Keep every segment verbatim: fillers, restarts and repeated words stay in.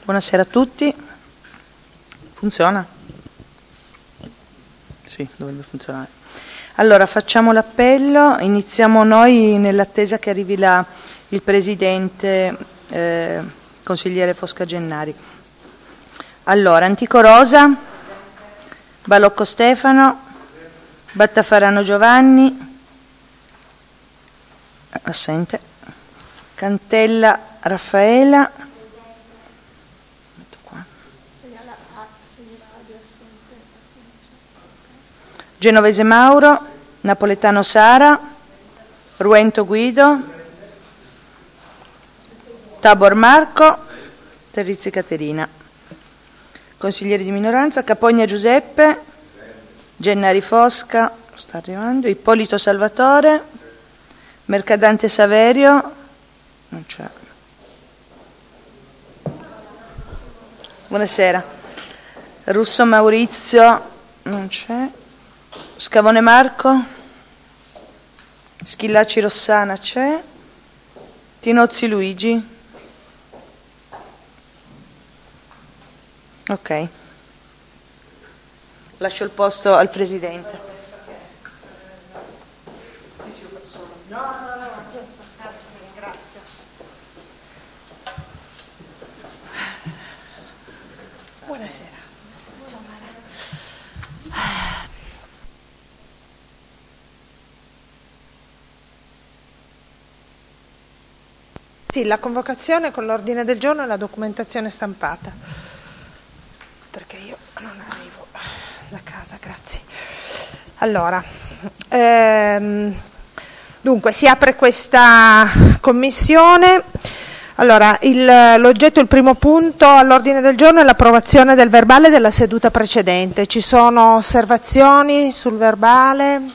Buonasera a tutti. Funziona? Sì, dovrebbe funzionare. Allora, facciamo l'appello, iniziamo noi nell'attesa che arrivi la, il Presidente, eh, consigliere Fosca Gennari. Allora, Antico Rosa, Balocco Stefano, Battafarano Giovanni, assente, Cantella Raffaela, Genovese Mauro, Napoletano Sara, Ruento Guido, Tabor Marco, Terrizzi Caterina. Consiglieri di minoranza: Capogna Giuseppe, Gennari Fosca, sta arrivando, Ippolito Salvatore, Mercadante Saverio, non c'è. Buonasera. Russo Maurizio, non c'è. Scavone Marco, Schillaci Rossana c'è, Tinozzi Luigi. Ok. Lascio il posto al Presidente. No, no, no, grazie. Buonasera. Sì, la convocazione con l'ordine del giorno e la documentazione stampata, perché io non arrivo da casa, grazie. Allora, ehm, dunque si apre questa commissione. Allora, il, l'oggetto, il primo punto all'ordine del giorno è l'approvazione del verbale della seduta precedente. Ci sono osservazioni sul verbale?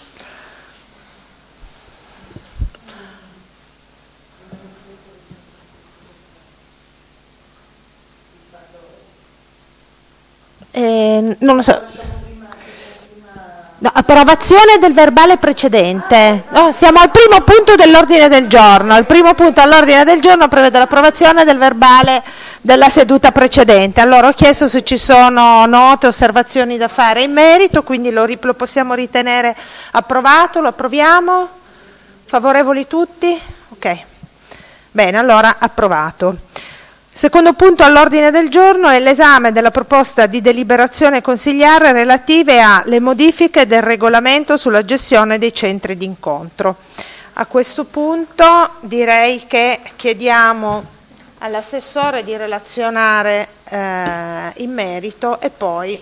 Eh, non lo so. No, approvazione del verbale precedente. No, siamo al primo punto dell'ordine del giorno. Il primo punto all'ordine del giorno prevede l'approvazione del verbale della seduta precedente. Allora ho chiesto se ci sono note, osservazioni da fare in merito, quindi lo, lo possiamo ritenere approvato. Lo approviamo? Favorevoli tutti? Ok. Bene, allora approvato. Secondo punto all'ordine del giorno è l'esame della proposta di deliberazione consigliare relative alle modifiche del regolamento sulla gestione dei centri di incontro. A questo punto direi che chiediamo all'assessore di relazionare eh, in merito e poi...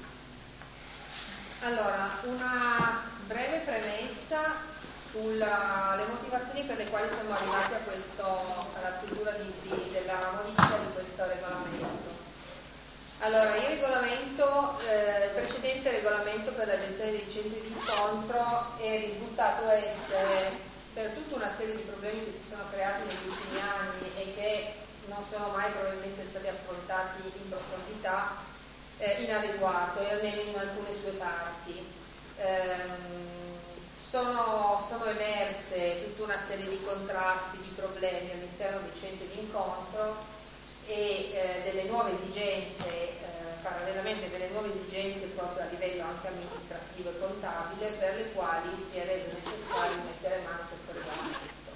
Allora, una breve premessa sulle motivazioni per le quali siamo arrivati a questo, alla stesura di, di, della modifica di questo regolamento. Allora, il regolamento, eh, il precedente regolamento per la gestione dei centri di incontro è risultato essere, per tutta una serie di problemi che si sono creati negli ultimi anni e che non sono mai probabilmente stati affrontati in profondità, eh, inadeguato, e almeno in alcune sue parti. Ehm, sono, sono emerse tutta una serie di contrasti, di problemi all'interno dei centri di incontro e eh, delle nuove esigenze, eh, parallelamente delle nuove esigenze proprio a livello anche amministrativo e contabile, per le quali si è reso necessario mettere mano a questo regolamento.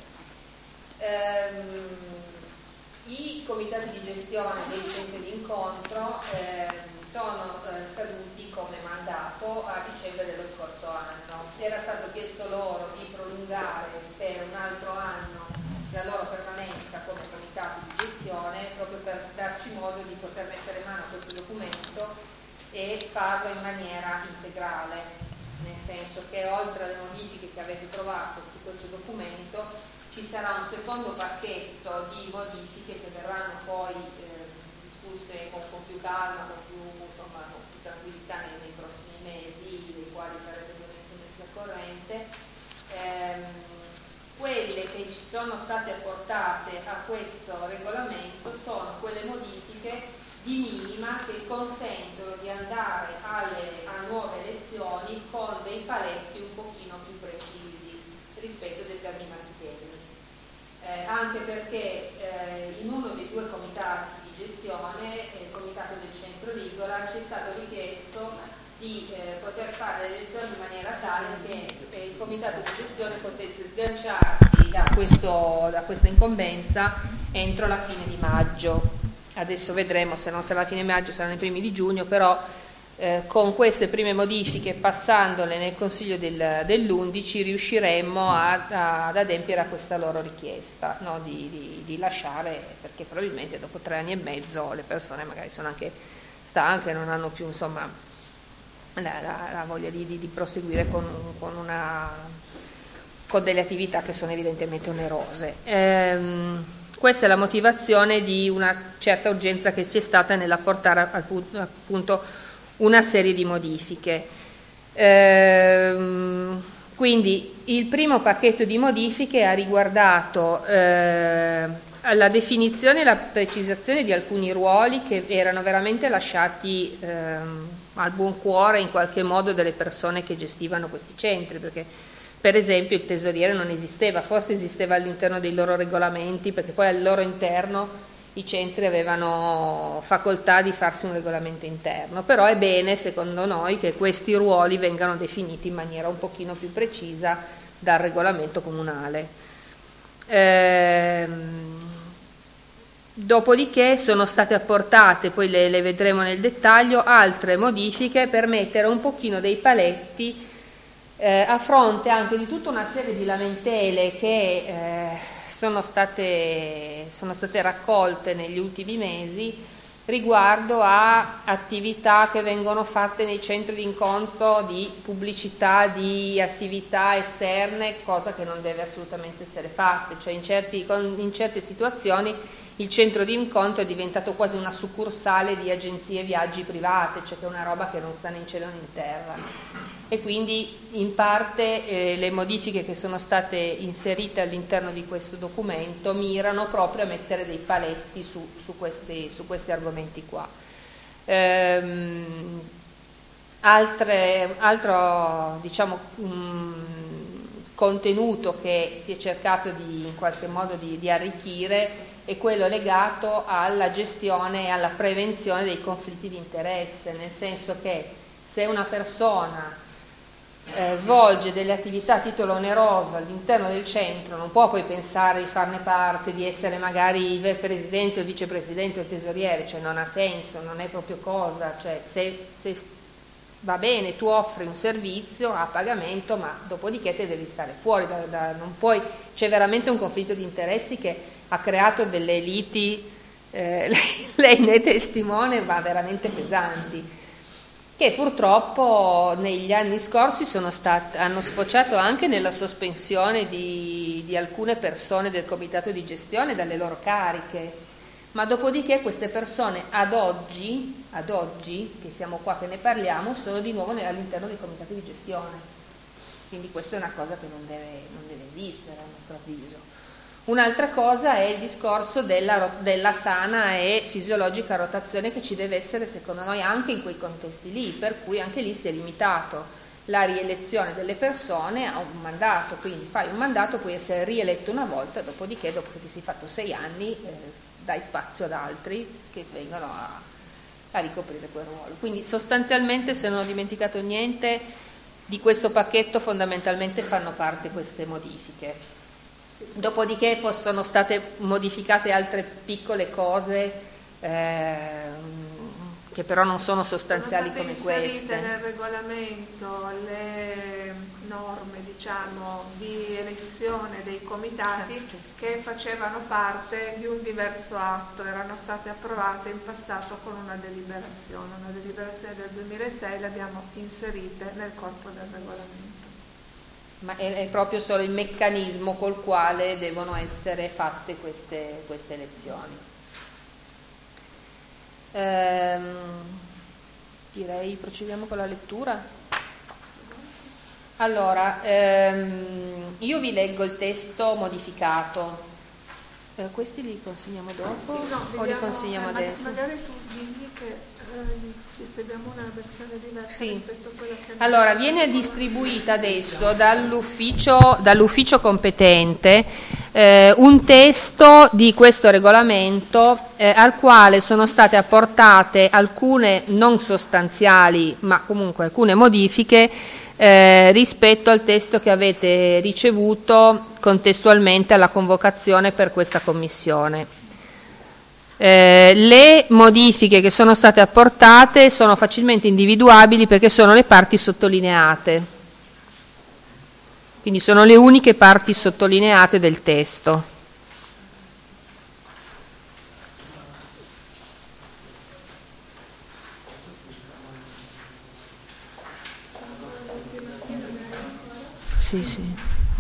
Ehm, I comitati di gestione dei centri di incontro eh, sono eh, scaduti come mandato a dicembre dello scorso anno. Era stato chiesto loro di prolungare per un altro anno la loro permanenza come comitati di gestione, proprio per darci modo di poter mettere mano a questo documento e farlo in maniera integrale, nel senso che oltre alle modifiche che avete trovato su questo documento ci sarà un secondo pacchetto di modifiche che verranno poi eh, discusse con, con più calma, con più, insomma, con più tranquillità nei, nei prossimi mesi, dei quali sarete ovviamente messi al corrente. Ehm, quelle che ci sono state apportate a questo regolamento sono quelle modifiche di minima che consentono di andare alle, a nuove elezioni con dei paletti un pochino più precisi rispetto a determinati temi. Eh, anche perché eh, in uno dei due comitati di gestione gestione, il Comitato del Centro Rigola, ci è stato richiesto di eh, poter fare le elezioni in maniera tale che eh, il Comitato di gestione potesse sganciarsi da, questo, da questa incombenza entro la fine di maggio. Adesso vedremo, se non sarà la fine di maggio saranno i primi di giugno, però eh, con queste prime modifiche, passandole nel Consiglio del, dell'undici, riusciremmo a, a, ad adempiere a questa loro richiesta, no? di, di, di lasciare, perché probabilmente dopo tre anni e mezzo le persone magari sono anche stanche, non hanno più insomma la, la, la voglia di, di, di proseguire con, con, una, con delle attività che sono evidentemente onerose. Ehm, Questa è la motivazione di una certa urgenza che c'è stata nell'apportare appunto una serie di modifiche. Ehm, quindi il primo pacchetto di modifiche ha riguardato eh, la definizione e la precisazione di alcuni ruoli che erano veramente lasciati eh, al buon cuore in qualche modo delle persone che gestivano questi centri, perché per esempio il tesoriere non esisteva, forse esisteva all'interno dei loro regolamenti, perché poi al loro interno i centri avevano facoltà di farsi un regolamento interno, però è bene secondo noi che questi ruoli vengano definiti in maniera un pochino più precisa dal regolamento comunale. Ehm, dopodiché sono state apportate, poi le, le vedremo nel dettaglio, altre modifiche per mettere un pochino dei paletti Eh, a fronte anche di tutta una serie di lamentele che eh, sono state, sono state raccolte negli ultimi mesi riguardo a attività che vengono fatte nei centri di incontro, di pubblicità di attività esterne, cosa che non deve assolutamente essere fatta, cioè in, certi, in certe situazioni il centro di incontro è diventato quasi una succursale di agenzie viaggi private, cioè che è una roba che non sta né in cielo né in terra. E quindi in parte eh, le modifiche che sono state inserite all'interno di questo documento mirano proprio a mettere dei paletti su, su, questi, su questi argomenti qua. Ehm, altre, altro diciamo, mh, contenuto che si è cercato di, in qualche modo di, di arricchire è quello legato alla gestione e alla prevenzione dei conflitti di interesse, nel senso che se una persona eh, svolge delle attività a titolo oneroso all'interno del centro non può poi pensare di farne parte, di essere magari il presidente o il vicepresidente o il tesoriere, cioè non ha senso, non è proprio cosa, cioè se, se va bene tu offri un servizio a pagamento ma dopodiché te devi stare fuori, da, da, non puoi, c'è veramente un conflitto di interessi che ha creato delle liti, eh, lei, lei ne è testimone, ma veramente pesanti, che purtroppo negli anni scorsi sono state, hanno sfociato anche nella sospensione di, di alcune persone del comitato di gestione dalle loro cariche, ma dopodiché queste persone ad oggi, ad oggi, che siamo qua che ne parliamo, sono di nuovo all'interno del comitato di gestione, quindi questa è una cosa che non deve, non deve esistere a nostro avviso. Un'altra cosa è il discorso della, della sana e fisiologica rotazione che ci deve essere secondo noi anche in quei contesti lì, per cui anche lì si è limitato la rielezione delle persone a un mandato, quindi fai un mandato, puoi essere rieletto una volta, dopodiché dopo che ti sei fatto sei anni eh, dai spazio ad altri che vengono a, a ricoprire quel ruolo. Quindi sostanzialmente, se non ho dimenticato niente, di questo pacchetto fondamentalmente fanno parte queste modifiche. Dopodiché poi sono state modificate altre piccole cose eh, che però non sono sostanziali come queste. Sono state inserite nel regolamento le norme, diciamo, di elezione dei comitati certo. che facevano parte di un diverso atto, erano state approvate in passato con una deliberazione, una deliberazione del duemilasei, le abbiamo inserite nel corpo del regolamento. Ma è, è proprio solo il meccanismo col quale devono essere fatte queste, queste elezioni. Ehm, direi procediamo con la lettura. Allora, ehm, io vi leggo il testo modificato. Eh, questi li consegniamo dopo sì, no, o li consegniamo eh, adesso? Magari tu digli che distribuiamo una versione diversa sì. rispetto a quella che allora viene distribuita adesso dall'ufficio, dall'ufficio competente eh, un testo di questo regolamento eh, al quale sono state apportate alcune non sostanziali, ma comunque alcune modifiche eh, rispetto al testo che avete ricevuto contestualmente alla convocazione per questa commissione. Eh, le modifiche che sono state apportate sono facilmente individuabili perché sono le parti sottolineate. Quindi sono le uniche parti sottolineate del testo. Sì, sì.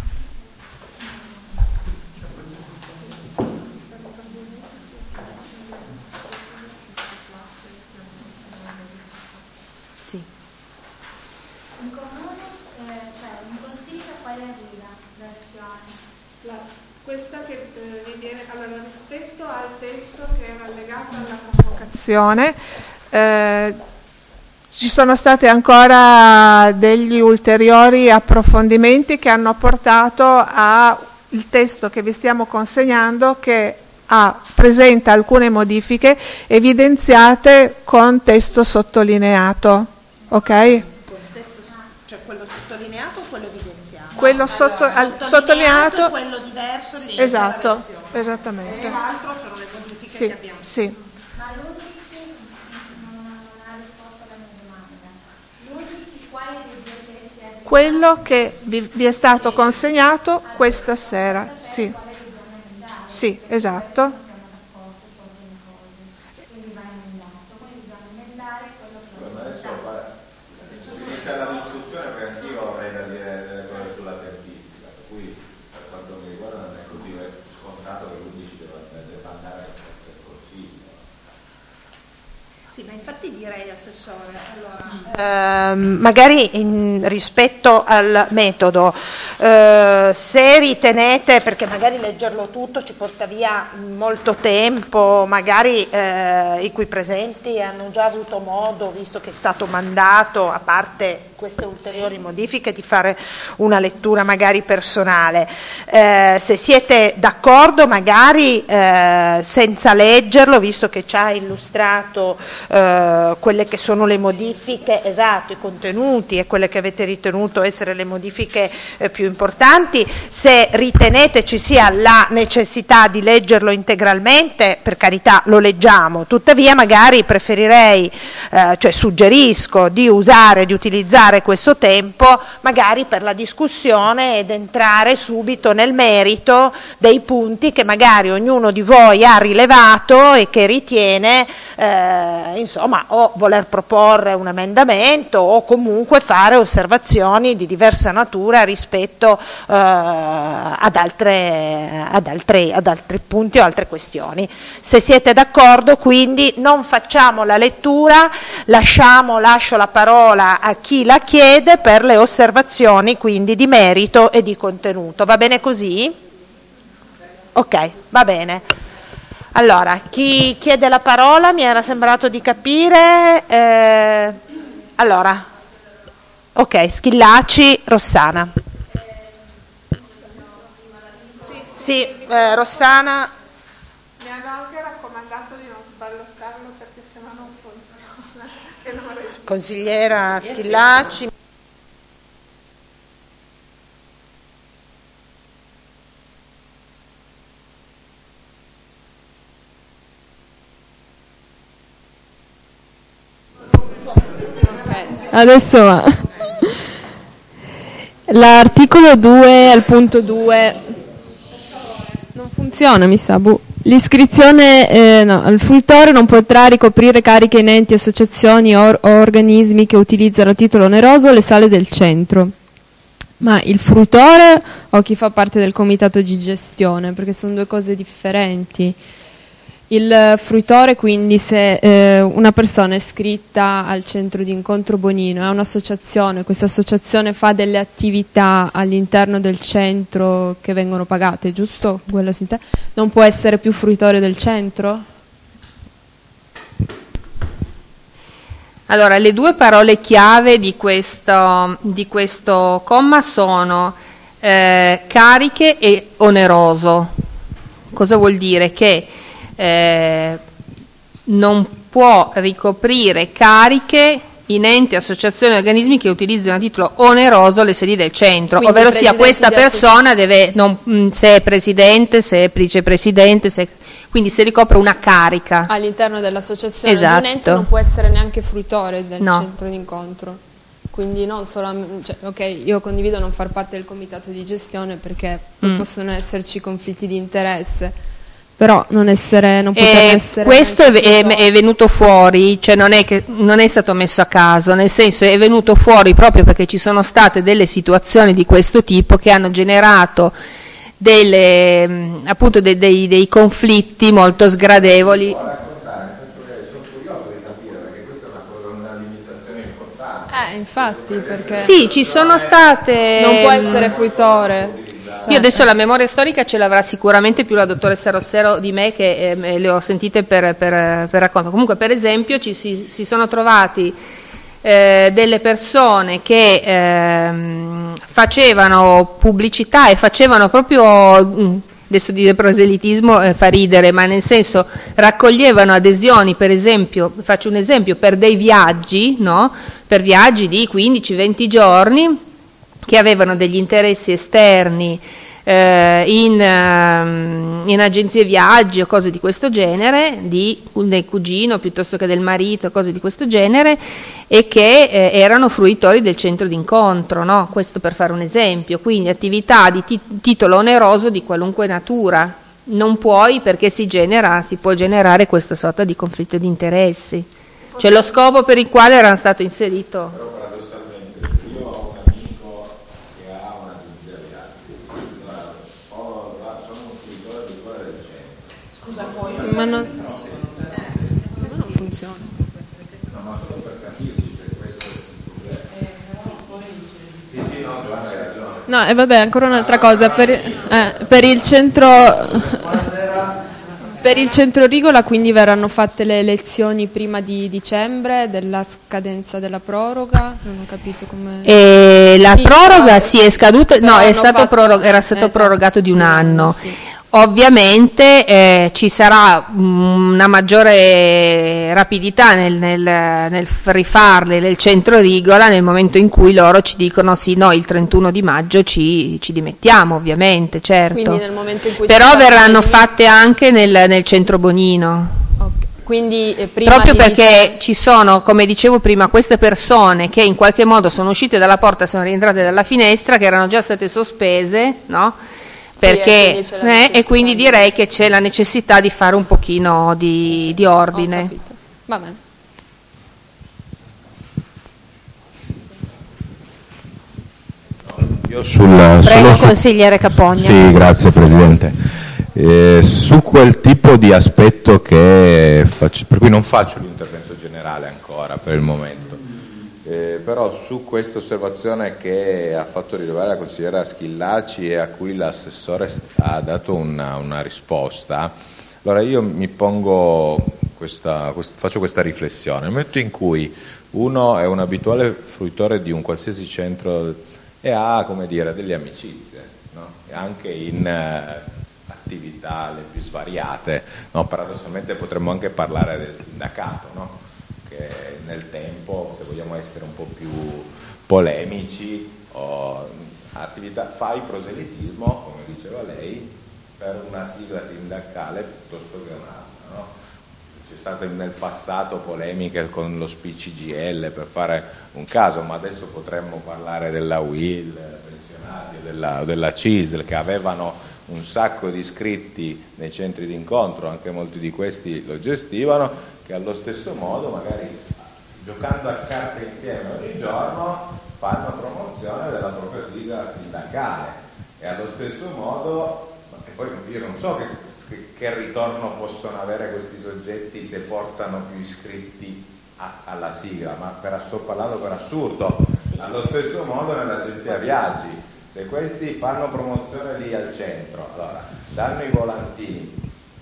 Sì. Un comune, eh, cioè un consiglio quale arriva versione? La, questa che eh, vi viene, allora, rispetto al testo che era allegato alla convocazione, eh, ci sono stati ancora degli ulteriori approfondimenti che hanno portato al testo che vi stiamo consegnando, che ha, presenta alcune modifiche evidenziate con testo sottolineato. Ok? Cioè quello sottolineato o quello evidenziato? Quello sotto, al, sottolineato, è quello diverso rispetto esatto, alla versione. esattamente. E l'altro sono le modifiche Sì, che abbiamo. sì. Ma l'Udici non, non ha risposto alla mia domanda. L'Udici quale dei due testi ha Quello che vi, vi è stato consegnato questa sera, sì. Sì, esatto. Eh, magari in, rispetto al metodo, eh, se ritenete, perché magari leggerlo tutto ci porta via molto tempo, magari eh, i cui presenti hanno già avuto modo, visto che è stato mandato, a parte queste ulteriori modifiche, di fare una lettura magari personale. Eh, se siete d'accordo, magari eh, senza leggerlo, visto che ci ha illustrato eh, quelle che sono le modifiche, esatto, i contenuti e quelle che avete ritenuto essere le modifiche eh, più importanti, se ritenete ci sia la necessità di leggerlo integralmente, per carità lo leggiamo, tuttavia magari preferirei, eh, cioè suggerisco di usare, di utilizzare questo tempo magari per la discussione ed entrare subito nel merito dei punti che magari ognuno di voi ha rilevato e che ritiene eh, insomma o voler proporre un emendamento o comunque fare osservazioni di diversa natura rispetto eh, ad, altre, ad, altre, ad altri punti o altre questioni. Se siete d'accordo, quindi non facciamo la lettura, lasciamo, lascio la parola a chi la chiede per le osservazioni quindi di merito e di contenuto. Va bene così? Ok, va bene. Allora, chi chiede la parola? Mi era sembrato di capire. Eh, allora, ok, Schillaci, Rossana. Sì, eh, Rossana. Mi hanno anche raccomandato di non sballottarlo perché sennò non funziona. E non regge. Consigliera Schillaci. Adesso va. L'articolo due al punto due non funziona, mi sa. Boh. L'iscrizione eh, no, al fruitore non potrà ricoprire cariche in enti, associazioni o or- organismi che utilizzano a titolo oneroso le sale del centro. Ma il fruitore o chi fa parte del comitato di gestione? Perché sono due cose differenti. Il fruitore, quindi, se eh, una persona è iscritta al centro di incontro Bonino, è un'associazione, questa associazione fa delle attività all'interno del centro che vengono pagate, giusto? Quello si intende? Non può essere più fruitore del centro? Allora, le due parole chiave di questo, di questo comma sono eh, cariche e oneroso. Cosa vuol dire? Che eh, non può ricoprire cariche in enti, associazioni e organismi che utilizzano a titolo oneroso le sedi del centro, Quindi ovvero sia questa di persona deve, non, mh, se è presidente, se è vicepresidente, se, quindi se ricopre una carica. All'interno dell'associazione Esatto. di un ente non può essere neanche fruitore del No. centro d'incontro. Quindi non solamente, cioè, ok, io condivido non far parte del comitato di gestione perché Mm. possono esserci conflitti di interesse, però non essere, non poter E essere questo è, neanche è- fruitore. è venuto fuori, cioè non è, che, non è stato messo a caso, nel senso è venuto fuori proprio perché ci sono state delle situazioni di questo tipo che hanno generato delle, mh, appunto dei, dei- dei conflitti molto sgradevoli. Eh, infatti, perché Sì, ci sono state... non può essere fruitore. Cioè, Io adesso la memoria storica ce l'avrà sicuramente più la dottoressa Rossero di me, che eh, le ho sentite per, per, per racconto. Comunque, per esempio, ci si, si sono trovati eh, delle persone che ehm, facevano pubblicità e facevano proprio, mh, adesso dire proselitismo eh, fa ridere, ma nel senso raccoglievano adesioni, per esempio, faccio un esempio, per dei viaggi, no? Per viaggi di quindici venti giorni, che avevano degli interessi esterni eh, in, ehm, in agenzie viaggi o cose di questo genere, di, del cugino piuttosto che del marito, cose di questo genere, e che eh, erano fruitori del centro d'incontro, no? Questo per fare un esempio. Quindi attività di ti- titolo oneroso di qualunque natura. Non puoi, perché si genera, si può generare questa sorta di conflitto di interessi. Cioè lo scopo per il quale era stato inserito. Ma non, ma non funziona. No, e vabbè, ancora un'altra cosa, per, eh, per il centro per il centro Rigola quindi verranno fatte le elezioni prima di dicembre della scadenza della proroga, non ho capito come. E la Sì, proroga però- sì, è scaduta, però no, è hanno stato fatto- prorog- era stato esatto, prorogato di un sì, anno. sì. Ovviamente eh, ci sarà mh, una maggiore rapidità nel, nel, nel f- rifarle nel centro Rigola nel momento in cui loro ci dicono sì, no, il trentuno di maggio ci, ci dimettiamo, ovviamente, certo. Quindi nel momento in cui ci Però saranno verranno le fatte anche nel, nel centro Bonino. Ok, quindi eh, prima Proprio di perché dicembre- ci sono, come dicevo prima, queste persone che in qualche modo sono uscite dalla porta, sono rientrate dalla finestra, che erano già state sospese, no? Perché, e quindi c'è la eh, e necessità quindi di- direi che c'è la necessità di fare un pochino di, Sì, sì, di ho ordine. capito. Va bene. Io sul, Prego, solo su- consigliere Capogna. Sì, grazie Presidente. Eh, su quel tipo di aspetto che faccio, per cui non faccio l'intervento generale ancora per il momento, eh, però su questa osservazione che ha fatto rilevare la consigliera Schillaci e a cui l'assessore ha dato una, una risposta, allora io mi pongo questa, quest- faccio questa riflessione. Nel momento in cui uno è un abituale fruitore di un qualsiasi centro e ha, come dire, delle amicizie, no? E anche in eh, attività le più svariate, no? Paradossalmente potremmo anche parlare del sindacato, no? Che nel tempo, se vogliamo essere un po' più polemici, o attività, fai proselitismo, come diceva lei, per una sigla sindacale piuttosto che un'altra, no? C'è stata nel passato polemiche con lo P C G L per fare un caso, ma adesso potremmo parlare della U I L, pensionati, della, della C I S L, che avevano un sacco di iscritti nei centri di incontro, anche molti di questi lo gestivano, che allo stesso modo, magari giocando a carte insieme ogni giorno, fanno promozione della propria sigla sindacale e allo stesso modo, e poi io non so che Che, che ritorno possono avere questi soggetti se portano più iscritti a, alla sigla, ma per, sto parlando per assurdo. Allo stesso modo nell'agenzia viaggi, se questi fanno promozione lì al centro, allora danno i volantini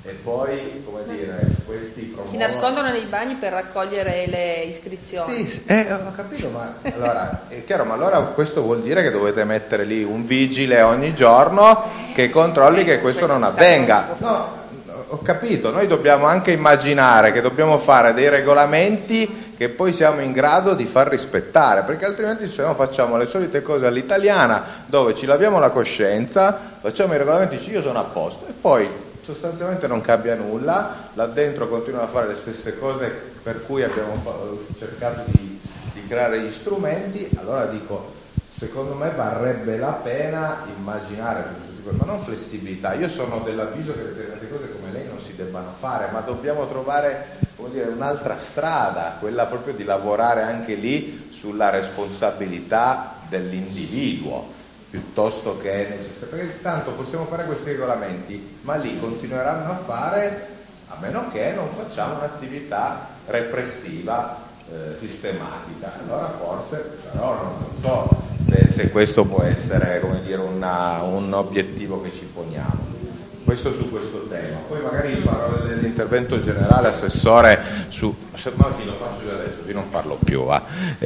e poi, come dire, questi promuovono... Si nascondono nei bagni per raccogliere le iscrizioni. Sì, eh, ho capito, ma allora è chiaro, ma allora questo vuol dire che dovete mettere lì un vigile ogni giorno che controlli che questo, questo non avvenga. No, ho capito, noi dobbiamo anche immaginare che dobbiamo fare dei regolamenti che poi siamo in grado di far rispettare, perché altrimenti se no facciamo le solite cose all'italiana dove ci laviamo la coscienza, facciamo i regolamenti, dici io sono a posto e poi sostanzialmente non cambia nulla, là dentro continuano a fare le stesse cose per cui abbiamo cercato di, di creare gli strumenti. Allora dico, secondo me varrebbe la pena immaginare questo tipo, ma non flessibilità. Io sono dell'avviso che determinate cose come lei non si debbano fare, ma dobbiamo trovare, come dire, un'altra strada, quella proprio di lavorare anche lì sulla responsabilità dell'individuo, piuttosto che è necessario, perché tanto possiamo fare questi regolamenti, ma lì continueranno a fare, a meno che non facciamo un'attività repressiva eh, sistematica. Allora forse, però non so se, se questo può essere, come dire, una, un obiettivo che ci poniamo. Questo su questo tema. Poi magari farò l'intervento generale, assessore, su, se, ma sì, lo faccio già adesso, così non parlo più. Va.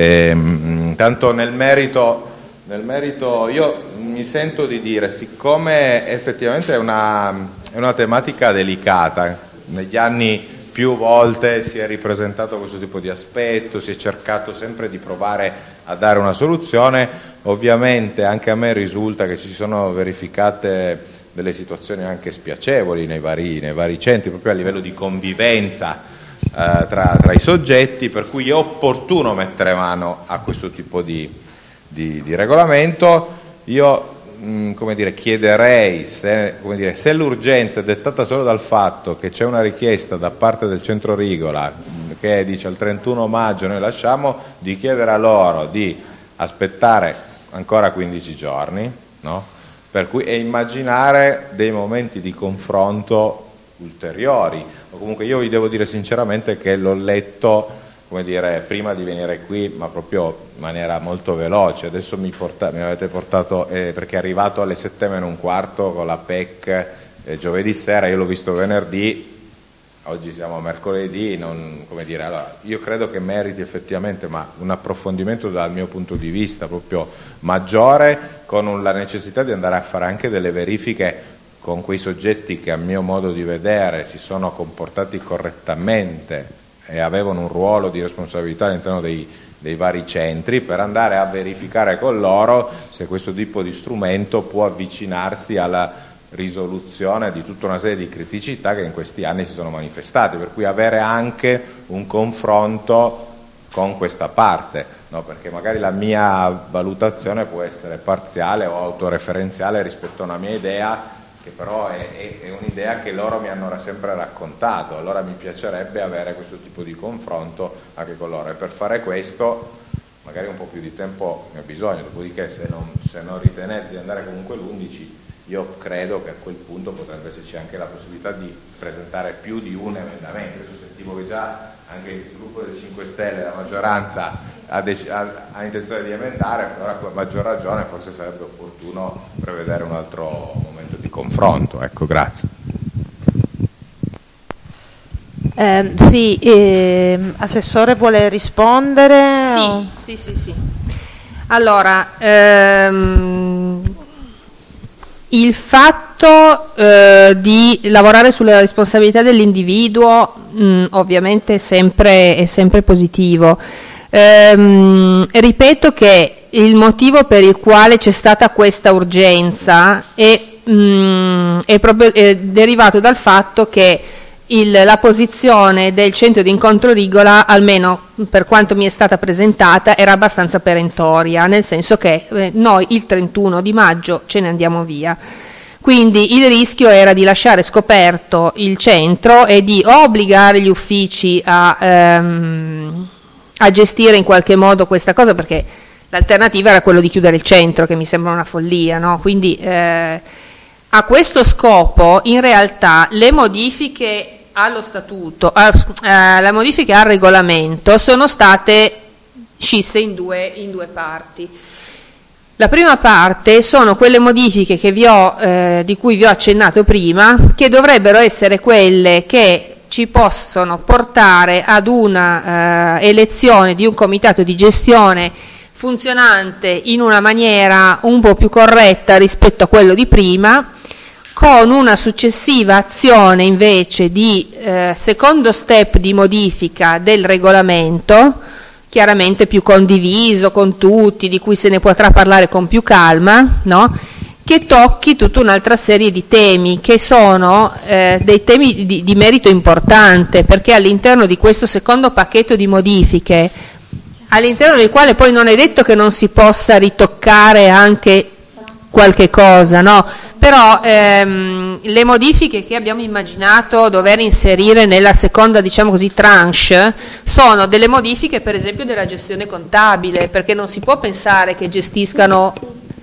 Ehm, tanto nel merito... Nel merito io mi sento di dire, siccome effettivamente è una, è una tematica delicata, negli anni più volte si è ripresentato questo tipo di aspetto, si è cercato sempre di provare a dare una soluzione, ovviamente anche a me risulta che ci sono verificate delle situazioni anche spiacevoli nei vari, nei vari centri, proprio a livello di convivenza eh, tra, tra i soggetti, per cui è opportuno mettere mano a questo tipo di Di, di regolamento. Io mh, come dire, chiederei se, come dire, se l'urgenza è dettata solo dal fatto che c'è una richiesta da parte del centro Rigola mh, che dice al trentuno maggio noi lasciamo, di chiedere a loro di aspettare ancora quindici giorni, no? Per cui, e immaginare dei momenti di confronto ulteriori. O comunque io vi devo dire sinceramente che l'ho letto, come dire, prima di venire qui, ma proprio in maniera molto veloce. Adesso mi, porta, mi avete portato, eh, perché è arrivato alle sette meno un quarto con la P E C eh, giovedì sera, io l'ho visto venerdì, oggi siamo a mercoledì, non, come dire, allora, io credo che meriti effettivamente ma un approfondimento dal mio punto di vista proprio maggiore, con un, la necessità di andare a fare anche delle verifiche con quei soggetti che a mio modo di vedere si sono comportati correttamente e avevano un ruolo di responsabilità all'interno dei, dei vari centri, per andare a verificare con loro se questo tipo di strumento può avvicinarsi alla risoluzione di tutta una serie di criticità che in questi anni si sono manifestate, per cui avere anche un confronto con questa parte, no? Perché magari la mia valutazione può essere parziale o autoreferenziale rispetto a una mia idea, che però è, è, è un'idea che loro mi hanno sempre raccontato. Allora mi piacerebbe avere questo tipo di confronto anche con loro, e per fare questo magari un po' più di tempo ne ho bisogno, dopodiché se non, se non ritenete di andare comunque l'undici, io credo che a quel punto potrebbe esserci anche la possibilità di presentare più di un emendamento. Adesso sentivo che già anche il gruppo del cinque Stelle, la maggioranza, ha, dec- ha, ha intenzione di emendare, allora a maggior ragione forse sarebbe opportuno prevedere un altro momento di confronto. Ecco, grazie. Eh, sì, eh, Assessore vuole rispondere? Sì, o... sì, sì, sì. Allora, ehm, il fatto eh, di lavorare sulla responsabilità dell'individuo mh, ovviamente è sempre, è sempre positivo. Ehm, ripeto che il motivo per il quale c'è stata questa urgenza è, mh, è proprio è derivato dal fatto che il, la posizione del centro di incontro Rigola, almeno per quanto mi è stata presentata, era abbastanza perentoria, nel senso che eh, noi il trentuno di maggio ce ne andiamo via. Quindi il rischio era di lasciare scoperto il centro e di obbligare gli uffici a, ehm, a gestire in qualche modo questa cosa, perché l'alternativa era quello di chiudere il centro, che mi sembra una follia, no? Quindi eh, a questo scopo in realtà le modifiche allo statuto, eh, le modifiche al regolamento sono state scisse in due, in due parti. La prima parte sono quelle modifiche che vi ho, eh, di cui vi ho accennato prima, che dovrebbero essere quelle che ci possono portare ad una eh, elezione di un comitato di gestione funzionante in una maniera un po' più corretta rispetto a quello di prima, con una successiva azione invece di eh, secondo step di modifica del regolamento, chiaramente più condiviso con tutti, di cui se ne potrà parlare con più calma, no? Che tocchi tutta un'altra serie di temi che sono eh, dei temi di, di merito importante, perché all'interno di questo secondo pacchetto di modifiche, all'interno del quale poi non è detto che non si possa ritoccare anche qualche cosa, no? Però ehm, le modifiche che abbiamo immaginato dover inserire nella seconda, diciamo così, tranche sono delle modifiche per esempio della gestione contabile, perché non si può pensare che gestiscano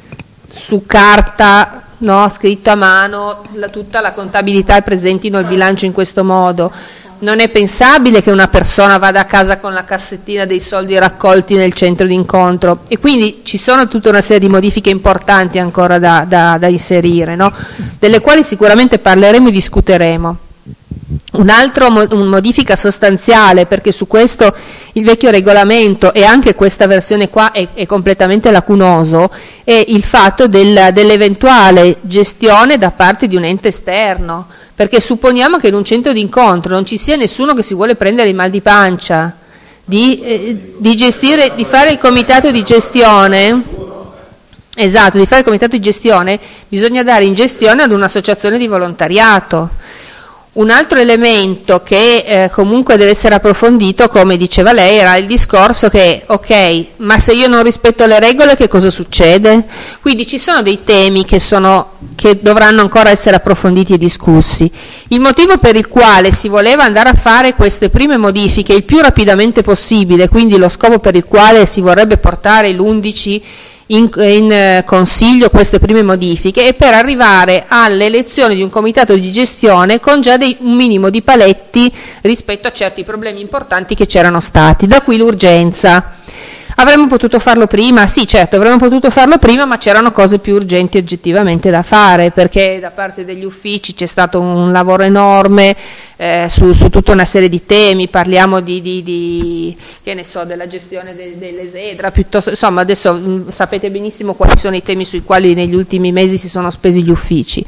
su carta, no, scritto a mano, la, tutta la contabilità e presentino il bilancio in questo modo. Non è pensabile che una persona vada a casa con la cassettina dei soldi raccolti nel centro d'incontro, e quindi ci sono tutta una serie di modifiche importanti ancora da, da, da inserire, no? Delle quali sicuramente parleremo e discuteremo. Un'altra mo- un modifica sostanziale, perché su questo il vecchio regolamento e anche questa versione qua è, è completamente lacunoso, è il fatto del, dell'eventuale gestione da parte di un ente esterno, perché supponiamo che in un centro d'incontro non ci sia nessuno che si vuole prendere il mal di pancia di, eh, di gestire, di fare il comitato di gestione. Esatto, di fare il comitato di gestione bisogna dare in gestione ad un'associazione di volontariato. Un altro elemento che eh, comunque deve essere approfondito, come diceva lei, era il discorso che, ok, ma se io non rispetto le regole che cosa succede? Quindi ci sono dei temi che, sono, che dovranno ancora essere approfonditi e discussi. Il motivo per il quale si voleva andare a fare queste prime modifiche il più rapidamente possibile, quindi lo scopo per il quale si vorrebbe portare l'undici in, in consiglio queste prime modifiche, e per arrivare all'elezione di un comitato di gestione con già dei, un minimo di paletti rispetto a certi problemi importanti che c'erano stati, da qui l'urgenza. Avremmo potuto farlo prima? Sì, certo, avremmo potuto farlo prima, ma c'erano cose più urgenti oggettivamente da fare, perché da parte degli uffici c'è stato un lavoro enorme eh, su, su tutta una serie di temi. Parliamo di, di, di che ne so, della gestione de, dell'esedra, piuttosto, insomma, adesso mh, sapete benissimo quali sono i temi sui quali negli ultimi mesi si sono spesi gli uffici.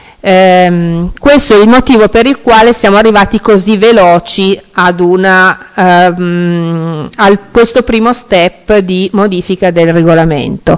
Eh, questo è il motivo per il quale siamo arrivati così veloci ad una, ehm, a questo primo step di modifica del regolamento.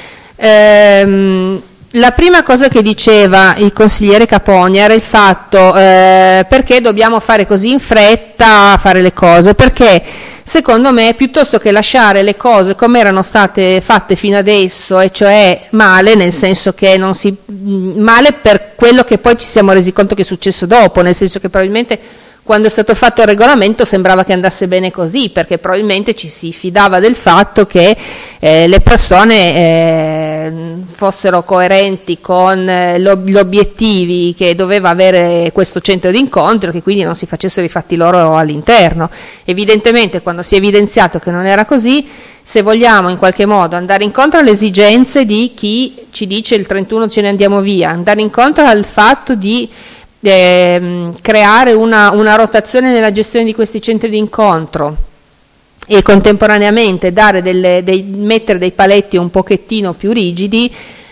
Eh, la prima cosa che diceva il consigliere Capogna era il fatto eh, perché dobbiamo fare così in fretta a fare le cose, perché secondo me, piuttosto che lasciare le cose come erano state fatte fino adesso, e cioè male, nel senso che non si male per quello che poi ci siamo resi conto che è successo dopo, nel senso che probabilmente quando è stato fatto il regolamento sembrava che andasse bene così, perché probabilmente ci si fidava del fatto che eh, le persone eh, fossero coerenti con eh, gli obiettivi che doveva avere questo centro di incontro, che quindi non si facessero i fatti loro all'interno. Evidentemente, quando si è evidenziato che non era così, se vogliamo in qualche modo andare incontro alle esigenze di chi ci dice il trentuno ce ne andiamo via, andare incontro al fatto di Eh, creare una, una rotazione nella gestione di questi centri di incontro e contemporaneamente dare delle, dei, mettere dei paletti un pochettino più rigidi,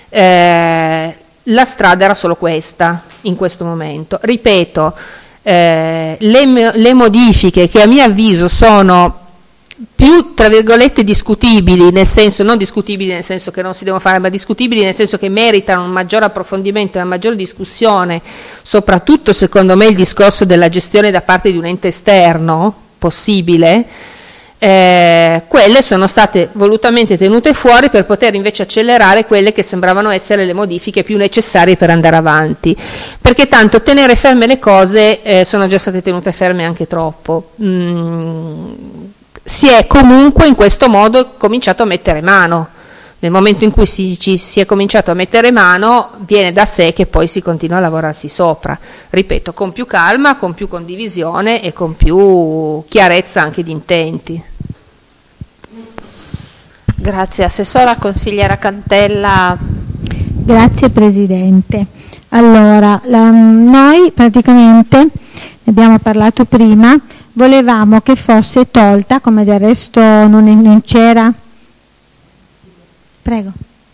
eh, la strada era solo questa in questo momento. Ripeto, eh, le, le modifiche che a mio avviso sono più tra virgolette discutibili, nel senso non discutibili nel senso che non si devono fare, ma discutibili nel senso che meritano un maggiore approfondimento e una maggiore discussione, soprattutto secondo me il discorso della gestione da parte di un ente esterno possibile, eh, quelle sono state volutamente tenute fuori per poter invece accelerare quelle che sembravano essere le modifiche più necessarie per andare avanti, perché tanto tenere ferme le cose eh, sono già state tenute ferme anche troppo. Mm, si è comunque in questo modo cominciato a mettere mano. Nel momento in cui si, ci si è cominciato a mettere mano, viene da sé che poi si continua a lavorarsi sopra, ripeto, con più calma, con più condivisione e con più chiarezza anche di intenti. Grazie. Assessora consigliera Cantella. Grazie Presidente. Allora, la, noi praticamente, ne abbiamo parlato prima, volevamo che fosse tolta, come del resto non, è, non c'era. Prego.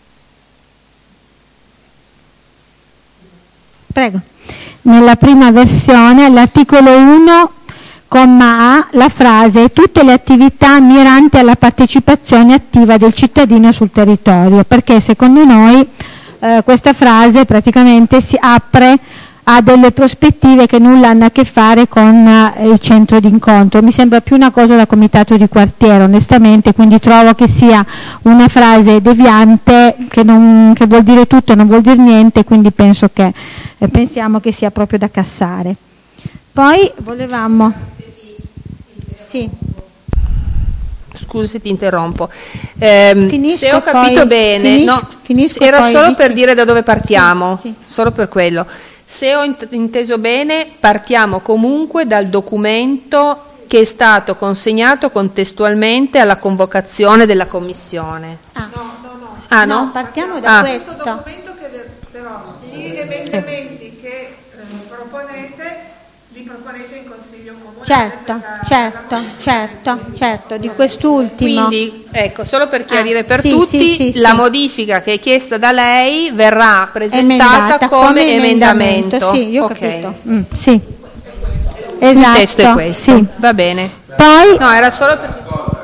Prego. Nella prima versione, all'articolo uno, comma A, la frase tutte le attività miranti alla partecipazione attiva del cittadino sul territorio, perché secondo noi eh, questa frase praticamente si apre a delle prospettive che nulla hanno a che fare con eh, il centro d'incontro. Mi sembra più una cosa da comitato di quartiere, onestamente, quindi trovo che sia una frase deviante che, non, che vuol dire tutto e non vuol dire niente, quindi penso che, eh, pensiamo che sia proprio da cassare. Poi volevamo... Sì. Scusi se ti interrompo. Eh, Finisco se ho capito poi, bene, finis, no, finisco era poi, solo dici... per dire da dove partiamo, sì, sì. Solo per quello. Se ho inteso bene, partiamo comunque dal documento che è stato consegnato contestualmente alla convocazione della commissione. Ah. No, no, no. Ah, no? No, partiamo da Ah. questo. Questo documento che però gli emendamenti che eh, proponete li proponete in Consiglio Comunale. Certo, per la- certo, per la modifica. certo, certo, di quest'ultimo. Quindi, ecco, solo per chiarire Ah, per sì, tutti, sì, sì, la sì. modifica che è chiesta da lei verrà presentata Emendata come, emendamento. Sì, io ho Ok. capito. Mm, sì. Il Esatto. testo è questo, Sì. va bene. Poi No, era solo per...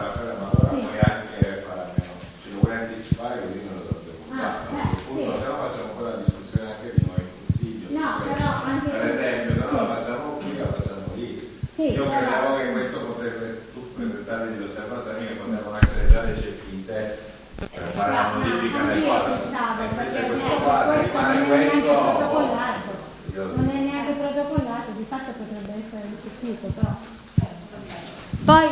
Io credevo che questo potrebbe tu presentare delle osservazioni che potevano essere già recepite per fare la modifica del quadro. Invece questo qua, se rimane questo, Non è neanche protocollato, di fatto potrebbe essere recepito, però. Poi,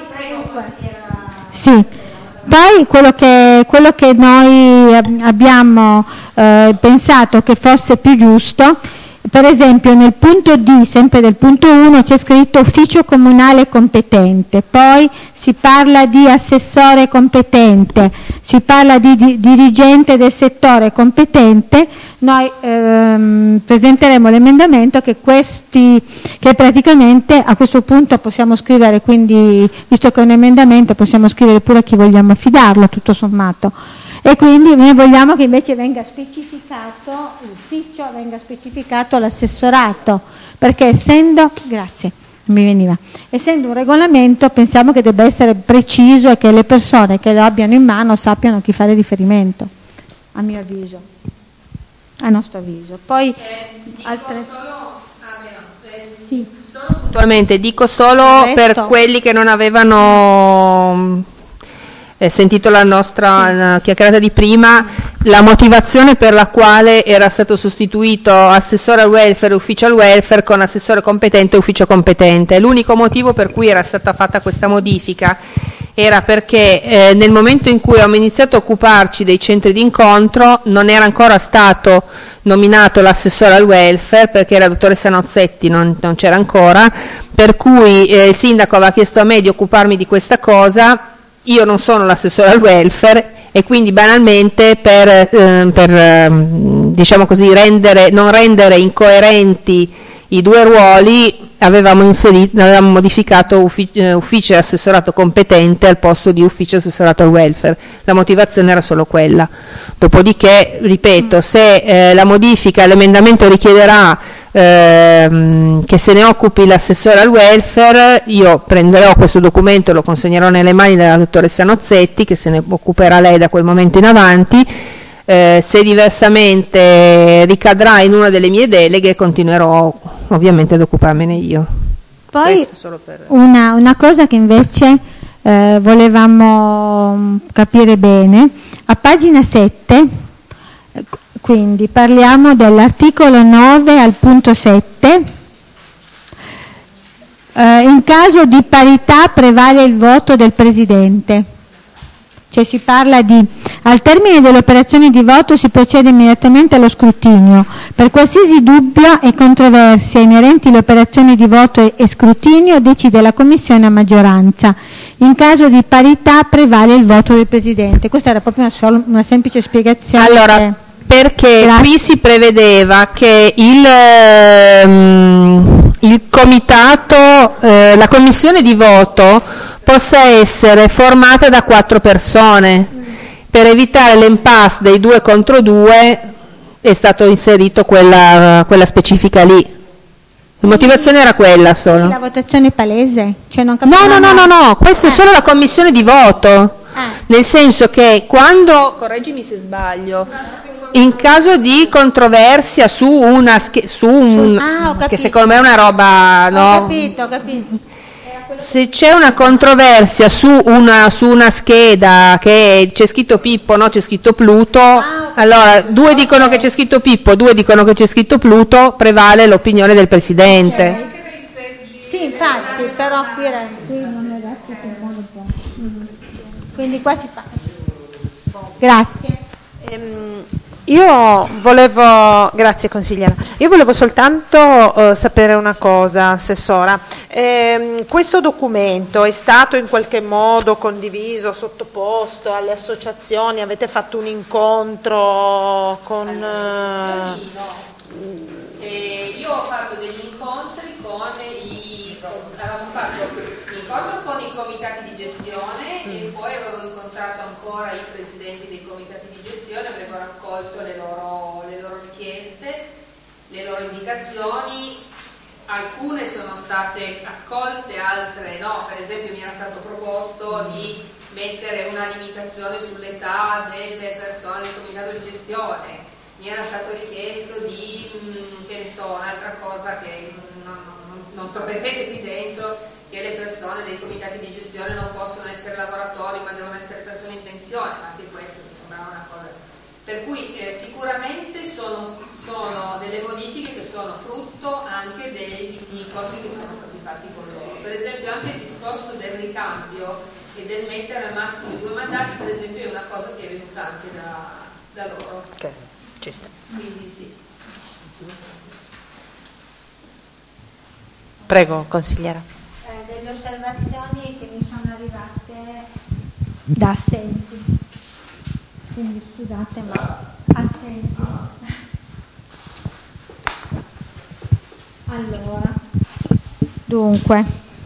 sì. Poi quello che, quello che noi ab- abbiamo eh, pensato che fosse più giusto, per esempio nel punto D, sempre del punto uno, c'è scritto ufficio comunale competente, poi si parla di assessore competente, si parla di, di dirigente del settore competente. Noi ehm, presenteremo l'emendamento che questi, che praticamente a questo punto possiamo scrivere, quindi visto che è un emendamento possiamo scrivere pure a chi vogliamo affidarlo, tutto sommato. E quindi noi vogliamo che invece venga specificato l'ufficio, venga specificato l'assessorato, perché essendo, grazie, mi veniva, essendo un regolamento pensiamo che debba essere preciso e che le persone che lo abbiano in mano sappiano a chi fare riferimento, a mio avviso, a nostro avviso. Poi altre... Sì. Puntualmente dico solo Il per resto? quelli che non avevano eh, sentito la nostra la chiacchierata di prima, la motivazione per la quale era stato sostituito assessore al welfare e ufficio al welfare con assessore competente e ufficio competente. L'unico motivo per cui era stata fatta questa modifica era perché eh, nel momento in cui abbiamo iniziato a occuparci dei centri d'incontro non era ancora stato nominato l'assessore al welfare, perché la dottoressa Nozzetti non, non c'era ancora, per cui eh, il sindaco aveva chiesto a me di occuparmi di questa cosa. Io non sono l'assessore al welfare e quindi banalmente per, eh, per eh, diciamo così, rendere, non rendere incoerenti i due ruoli, avevamo, inserito, avevamo modificato ufficio, eh, ufficio e assessorato competente al posto di ufficio e assessorato al welfare. La motivazione era solo quella. Dopodiché, ripeto, se eh, la modifica, l'emendamento richiederà ehm, che se ne occupi l'assessore al welfare, io prenderò questo documento e lo consegnerò nelle mani della dottoressa Nozzetti, che se ne occuperà lei da quel momento in avanti. Eh, se diversamente ricadrà in una delle mie deleghe, continuerò ovviamente ad occuparmene io. Poi solo per... una, una cosa che invece eh, volevamo capire bene, a pagina sette, quindi parliamo dell'articolo nove al punto sette, eh, in caso di parità prevale il voto del Presidente. Cioè si parla di, al termine delle operazioni di voto si procede immediatamente allo scrutinio. Per qualsiasi dubbio e controversia inerenti alle operazioni di voto e, e scrutinio decide la Commissione a maggioranza. In caso di parità prevale il voto del Presidente. Questa era proprio una, sol- una semplice spiegazione. Allora, perché Grazie. qui si prevedeva che il, ehm, il comitato, eh, la commissione di voto possa essere formata da quattro persone. Per evitare l'impasse dei due contro due è stato inserito quella, quella specifica lì. La motivazione era quella solo. La votazione è palese? Cioè non No, capiamo no, no, no, no, questa Eh. è solo la commissione di voto. Ah. Nel senso che quando, correggimi se sbaglio, in caso di controversia su una sch- su un, Ah, ho che capito. secondo me è una roba, Ho no? capito, ho capito. Se c'è una controversia su una, su una scheda che c'è scritto Pippo, no, c'è scritto Pluto, allora due dicono che c'è scritto Pippo, due dicono che c'è scritto Pluto, prevale l'opinione del Presidente. Sì, infatti, però qui, era, qui non era scritto in modo un po'. Mm. Quindi qua si parla. Grazie. Io volevo, grazie consigliera, io volevo soltanto eh, sapere una cosa, Assessora. Ehm, questo documento è stato in qualche modo condiviso, sottoposto alle associazioni? Avete fatto un incontro con... Alle associazioni no. Eh, io ho fatto degli incontri con i, avevamo fatto un incontro con i comitati di gestione mm. e poi avevo incontrato ancora i presidenti dei comitati di gestione, avevo raccolto le loro, le loro richieste, le loro indicazioni, alcune sono state accolte, altre no. Per esempio mi era stato proposto di mettere una limitazione sull'età delle persone del comitato di gestione, mi era stato richiesto di, mh, che ne so, un'altra cosa che non, non, non troverete qui dentro, che le persone dei comitati di gestione non possono essere lavoratori ma devono essere persone in pensione, ma anche questo mi sembrava una cosa. Per cui eh, sicuramente sono, sono delle modifiche che sono frutto anche degli incontri che sono stati fatti con loro. Per esempio anche il discorso del ricambio e del mettere al massimo i due mandati, per esempio, è una cosa che è venuta anche da, da loro. Ok, ci sta. Quindi sì. Prego, consigliera. Eh, delle osservazioni che mi sono arrivate da assenti. Quindi scusate, ma assenti. Allora, dunque,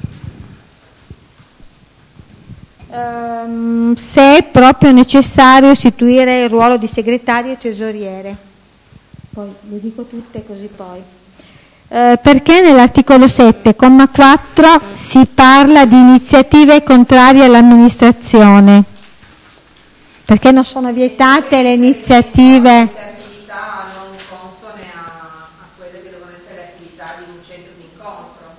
ehm, se è proprio necessario istituire il ruolo di segretario e tesoriere, poi le dico tutte così poi. Eh, perché nell'articolo sette, comma quattro, si parla di iniziative contrarie all'amministrazione? Perché non sono vietate le iniziative? Queste attività non consone a, a quelle che devono essere le attività di un centro di incontro.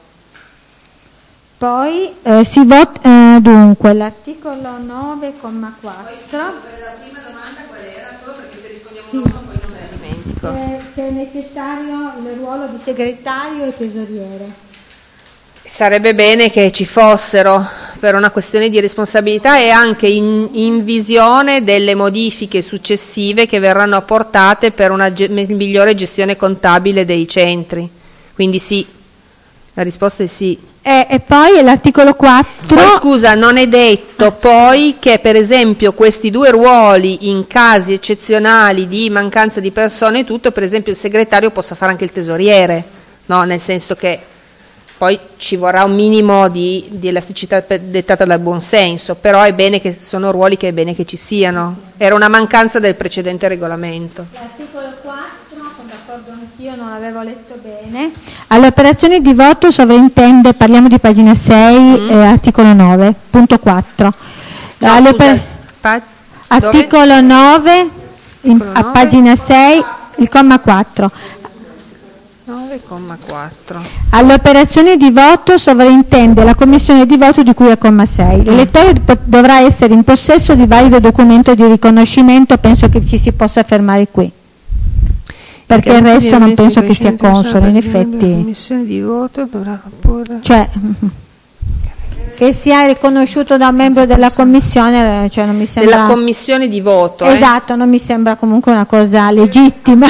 Poi eh, si vota, eh, dunque, l'articolo nove, comma quattro. Poi la prima domanda qual era? Solo perché se rispondiamo sì. uno poi non me la dimentico. Eh, se è necessario il ruolo di segretario e tesoriere. Sarebbe bene che ci fossero, per una questione di responsabilità e anche in, in visione delle modifiche successive che verranno apportate per una ge- migliore gestione contabile dei centri. Quindi sì, la risposta è sì. E, e poi l'articolo quattro. Poi, scusa, non è detto poi che per esempio questi due ruoli in casi eccezionali di mancanza di persone e tutto, per esempio il segretario possa fare anche il tesoriere, no? Nel senso che poi ci vorrà un minimo di, di elasticità dettata dal buon senso, però è bene che sono ruoli che è bene che ci siano. Era una mancanza del precedente regolamento. L'articolo quattro, sono d'accordo anch'io, non l'avevo letto bene. Alle operazioni di voto sovrintende, parliamo di pagina sei, mm. eh, articolo nove, punto quattro. No, Alle scusa, oper- pa- articolo nove, in, a nove? pagina sei, il comma quattro. nove comma quattro. Alle operazioni di voto sovrintende la commissione di voto di cui è comma sei. L'elettore dovrà essere in possesso di valido documento di riconoscimento, penso che ci si possa fermare qui, perché il resto non penso che sia consono, in effetti. La commissione di voto dovrà porre... Cioè, che sia riconosciuto da un membro della commissione, cioè non mi sembra... Della commissione di voto. Esatto, eh? non mi sembra comunque una cosa legittima.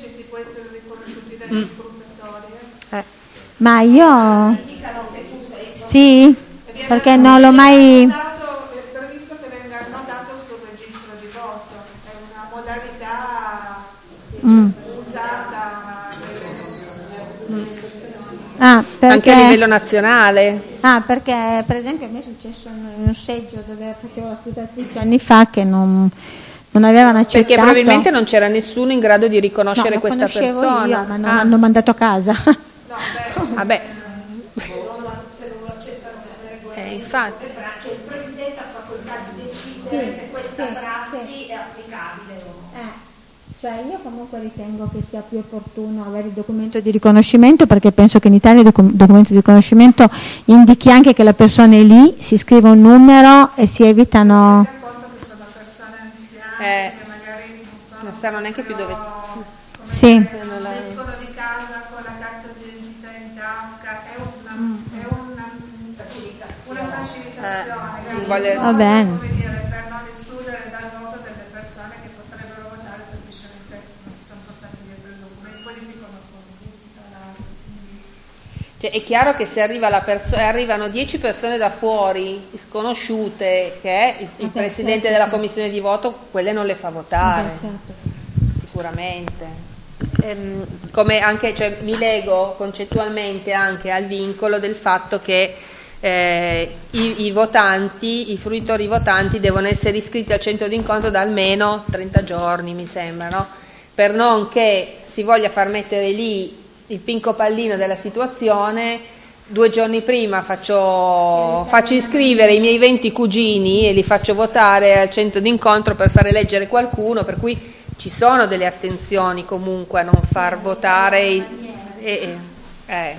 Mm. Ma io... Indicano che tu sei Sì, perché non l'ho mai... È previsto che venga annotato sul registro di voto, è una modalità Mm. usata Ah, perché... Anche a livello nazionale. Ah, perché per esempio a me è successo in un seggio dove facevo la scrutatrice anni fa che non, non avevano accettato. Perché probabilmente non c'era nessuno in grado di riconoscere No, lo questa conoscevo persona. io, ma non Ah. hanno mandato a casa. Vabbè. Eh, infatti. Cioè, il Presidente ha facoltà di decidere se questa prassi è applicabile o no. Eh, cioè io comunque ritengo che sia più opportuno avere il documento di riconoscimento, perché penso che in Italia il docu- documento di riconoscimento indichi anche che la persona è lì, si scrive un numero e si evitano... Eh, non sanno neanche più dove. Sì. escono di casa con la carta d'identità in tasca, è una, è una, una facilitazione Eh, che vuole- Va bene. come dire, per non escludere dal voto delle persone che potrebbero votare semplicemente non si sono portati dietro il documento, quelli si conoscono tutti tra l'altro. quindi- Cioè, è chiaro che se arriva la perso- arrivano dieci persone da fuori, sconosciute, che è il, il Ok, presidente certo. della commissione di voto, quelle non le fa votare, Beh, certo. sicuramente. Ehm, come anche, cioè, mi lego concettualmente anche al vincolo del fatto che eh, i, i votanti, i fruitori votanti devono essere iscritti al centro d'incontro da almeno trenta giorni, mi sembra, no? Per non che si voglia far mettere lì il pinco pallino della situazione, due giorni prima faccio, faccio iscrivere i miei venti cugini e li faccio votare al centro d'incontro per far eleggere qualcuno, per cui ci sono delle attenzioni comunque a non far votare i, e, eh.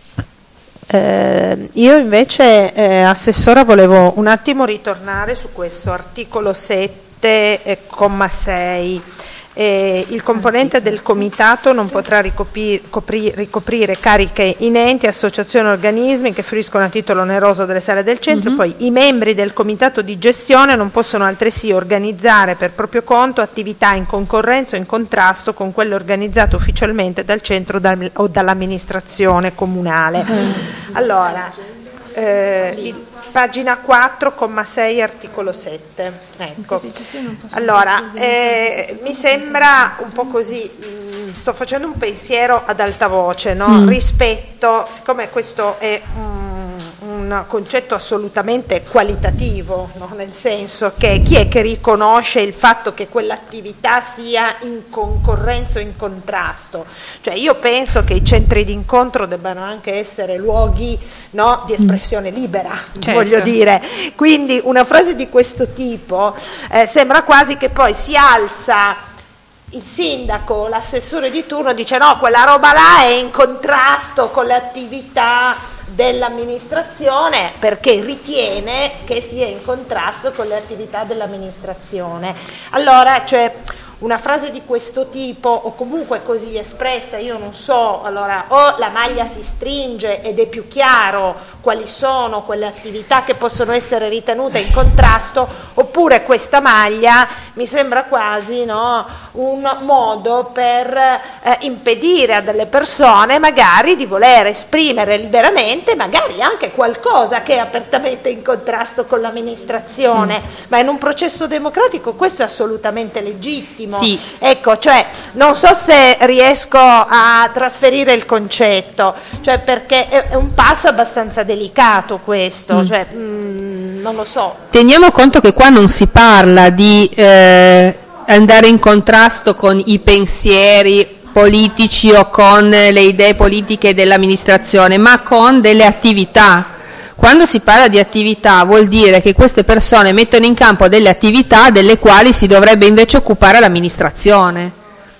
Eh, io invece, eh, Assessora, volevo un attimo ritornare su questo articolo sette, eh, comma sei. Eh, il componente del comitato non potrà ricopi- copri- ricoprire cariche in enti, associazioni e organismi che fruiscono a titolo oneroso delle sale del centro. Mhm. Poi i membri del comitato di gestione non possono altresì organizzare per proprio conto attività in concorrenza o in contrasto con quelle organizzate ufficialmente dal centro dal- o dall'amministrazione comunale. Allora, eh, il- pagina quattro, comma sei, articolo sette. Ecco. Allora, eh, mi sembra un po' così, mh, sto facendo un pensiero ad alta voce, no? Mm. Rispetto, siccome questo è un, un concetto assolutamente qualitativo, no? Nel senso che chi è che riconosce il fatto che quell'attività sia in concorrenza o in contrasto? Cioè io penso che i centri di incontro debbano anche essere luoghi, no, di espressione libera, Certo. voglio dire. Quindi una frase di questo tipo eh, sembra quasi che poi si alza il sindaco, l'assessore di turno, dice no, quella roba là è in contrasto con le attività dell'amministrazione perché ritiene che sia in contrasto con le attività dell'amministrazione. Allora, cioè, una frase di questo tipo o comunque così espressa, io non so, allora o la maglia si stringe ed è più chiaro quali sono quelle attività che possono essere ritenute in contrasto, oppure questa maglia mi sembra quasi, no, un modo per eh, impedire a delle persone magari di voler esprimere liberamente magari anche qualcosa che è apertamente in contrasto con l'amministrazione, mm. ma in un processo democratico questo è assolutamente legittimo. Sì. Ecco, cioè non so se riesco a trasferire il concetto, cioè perché è, è un passo abbastanza delicato questo, Mm. cioè, mh, non lo so. Teniamo conto che qua non si parla di eh, andare in contrasto con i pensieri politici o con le idee politiche dell'amministrazione, ma con delle attività. Quando si parla di attività vuol dire che queste persone mettono in campo delle attività delle quali si dovrebbe invece occupare l'amministrazione.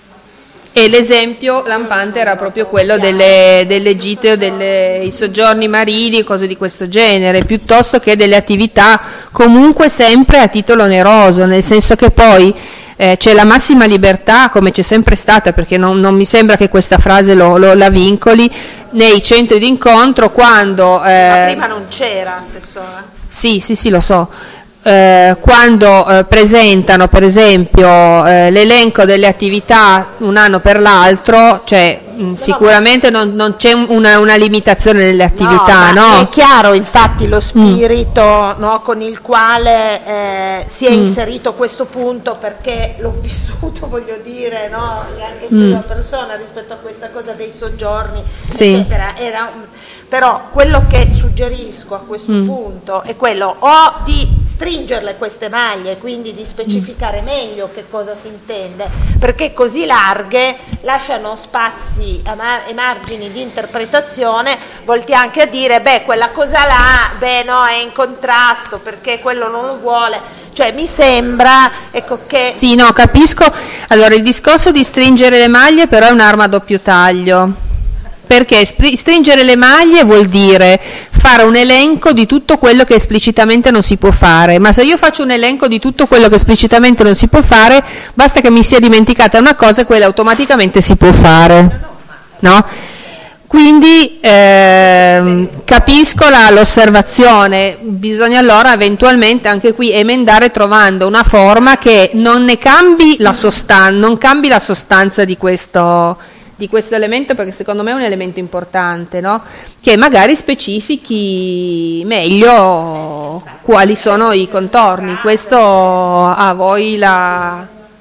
E l'esempio lampante era proprio quello delle, delle gite o dei soggiorni marini, cose di questo genere, piuttosto che delle attività comunque sempre a titolo oneroso, nel senso che poi eh, c'è la massima libertà, come c'è sempre stata, perché non, non mi sembra che questa frase lo, lo, la vincoli, nei centri di incontro quando... Eh, Ma prima non c'era, Assessore. Sì, sì, sì, lo so. Eh, quando eh, presentano per esempio eh, l'elenco delle attività un anno per l'altro, cioè mh, sicuramente non, non c'è una, una limitazione nelle attività, no? no? È chiaro infatti lo spirito mm. no, con il quale eh, si è mm. inserito questo punto, perché l'ho vissuto, voglio dire, no? Anche in prima mm. persona rispetto a questa cosa dei soggiorni, sì. eccetera. Era un... Però quello che suggerisco a questo mm. punto è quello o di stringerle queste maglie, quindi di specificare mm. meglio che cosa si intende, perché così larghe lasciano spazi e margini di interpretazione volti anche a dire beh quella cosa là beh no è in contrasto perché quello non lo vuole, cioè mi sembra ecco che sì no capisco. Allora il discorso di stringere le maglie però è un'arma a doppio taglio, perché stringere le maglie vuol dire fare un elenco di tutto quello che esplicitamente non si può fare, ma se io faccio un elenco di tutto quello che esplicitamente non si può fare, basta che mi sia dimenticata una cosa e quella automaticamente si può fare, no? Quindi ehm, capisco la, l'osservazione, bisogna allora eventualmente anche qui emendare trovando una forma che non ne cambi la sostanza, non cambi la sostanza di questo di questo elemento, perché secondo me è un elemento importante, no? Che magari specifichi meglio quali sono i contorni. Questo a voi la,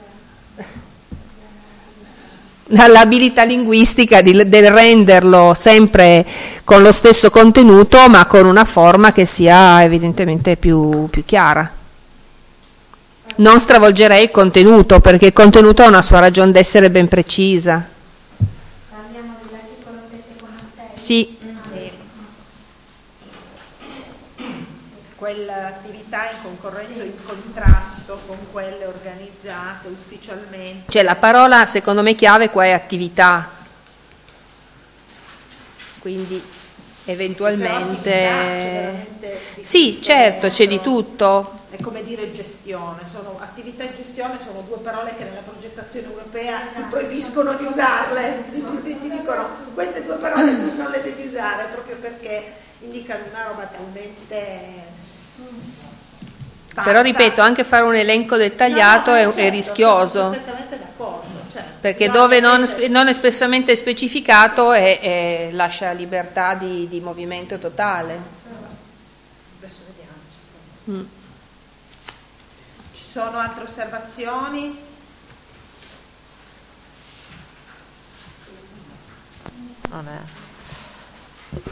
l'abilità linguistica di, del renderlo sempre con lo stesso contenuto ma con una forma che sia evidentemente più, più chiara. Non stravolgerei il contenuto, perché il contenuto ha una sua ragione d'essere ben precisa. Sì. sì. Quell'attività in concorrenza o in contrasto con quelle organizzate ufficialmente. Cioè la parola secondo me chiave qua è attività. Quindi eventualmente c'è sì, certo, c'è di tutto. È come dire gestione, sono attività e gestione sono due parole che nella progettazione europea ti proibiscono di usarle, ti, ti dicono queste due parole tu non le devi usare proprio perché indicano una roba talmente basta. Però ripeto, anche fare un elenco dettagliato no, no, è, certo, è rischioso. Sono perfettamente d'accordo. Certo. Perché dove non, non espressamente specificato è, è, lascia libertà di, di movimento totale. Adesso vediamo. Mm. Ci sono altre osservazioni? Non è.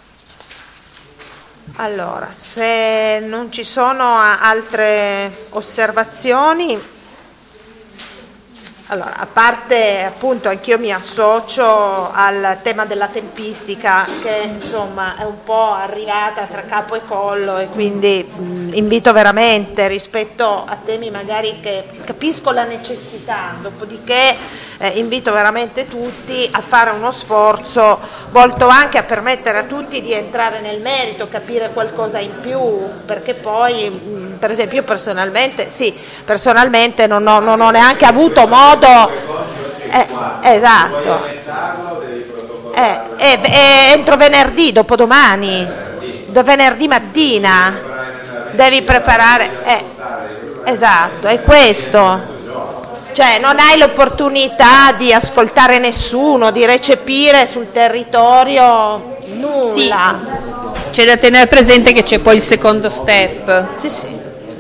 Allora, se non ci sono altre osservazioni, allora, a parte appunto anch'io mi associo al tema della tempistica che insomma è un po' arrivata tra capo e collo e quindi mh, invito veramente rispetto a temi magari che capisco la necessità, dopodiché eh, invito veramente tutti a fare uno sforzo volto anche a permettere a tutti di entrare nel merito, capire qualcosa in più, perché poi mh, per esempio io personalmente, sì, personalmente non ho, non ho neanche avuto modo Eh, esatto eh, eh, eh, entro venerdì, dopodomani venerdì mattina devi preparare eh, esatto, è questo, cioè non hai l'opportunità di ascoltare nessuno, di recepire sul territorio nulla. Sì. C'è da tenere presente che c'è poi il secondo step. Sì, sì.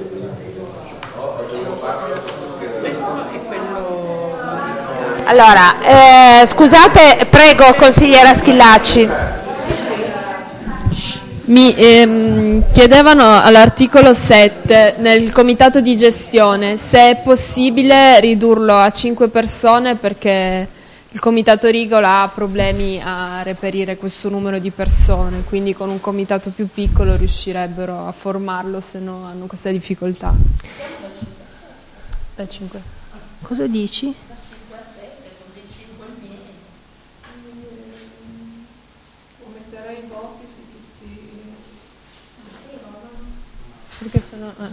Allora, eh, scusate, prego consigliera Schillaci. Mi ehm, chiedevano all'articolo sette nel comitato di gestione se è possibile ridurlo a cinque persone perché il comitato Rigola ha problemi a reperire questo numero di persone, quindi con un comitato più piccolo riuscirebbero a formarlo, se no hanno questa difficoltà. Da cinque. Cosa dici? Perché sennò, eh.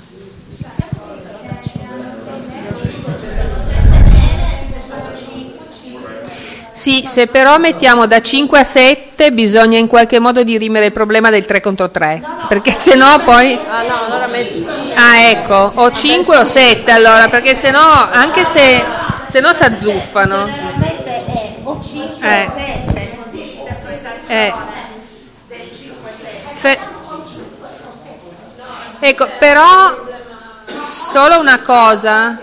Sì, se però mettiamo da cinque a sette bisogna in qualche modo dirimere il problema del tre contro tre, perché sennò poi ah no, allora metti ah ecco, o cinque o sette allora, perché sennò anche se se no si azzuffano. Generalmente è o cinque Eh. o sette, così l'interpretazione Eh. del cinque sette. Fe- ecco, però solo una cosa.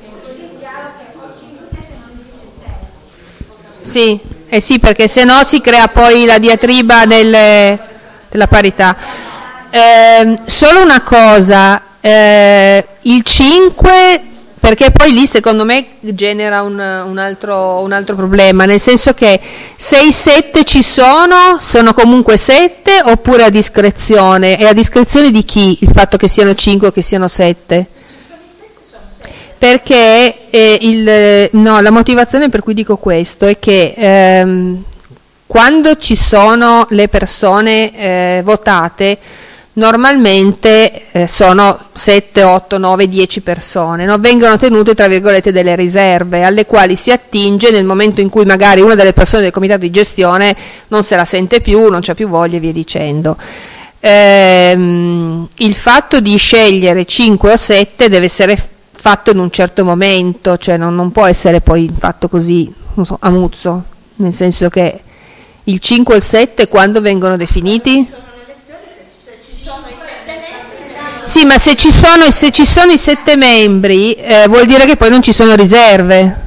Sì, eh sì, perché se no si crea poi la diatriba delle- della parità. Ehm, solo una cosa, eh, il cinque, perché poi lì secondo me genera un, un altro, un altro problema, nel senso che se i sette ci sono, sono comunque sette oppure a discrezione? E a discrezione di chi il fatto che siano cinque o che siano sette? Perché eh, il, no, la motivazione per cui dico questo è che ehm, quando ci sono le persone eh, votate, normalmente eh, sono sette, otto, nove, dieci persone, no? Vengono tenute tra virgolette delle riserve alle quali si attinge nel momento in cui magari una delle persone del comitato di gestione non se la sente più, non c'ha più voglia e via dicendo. Ehm, il fatto di scegliere cinque o sette deve essere fatto in un certo momento, cioè non, non può essere poi fatto così, non so, a muzzo, nel senso che il cinque e il sette quando vengono definiti? Sì, ma se ci sono, se ci sono i sette membri eh, vuol dire che poi non ci sono riserve,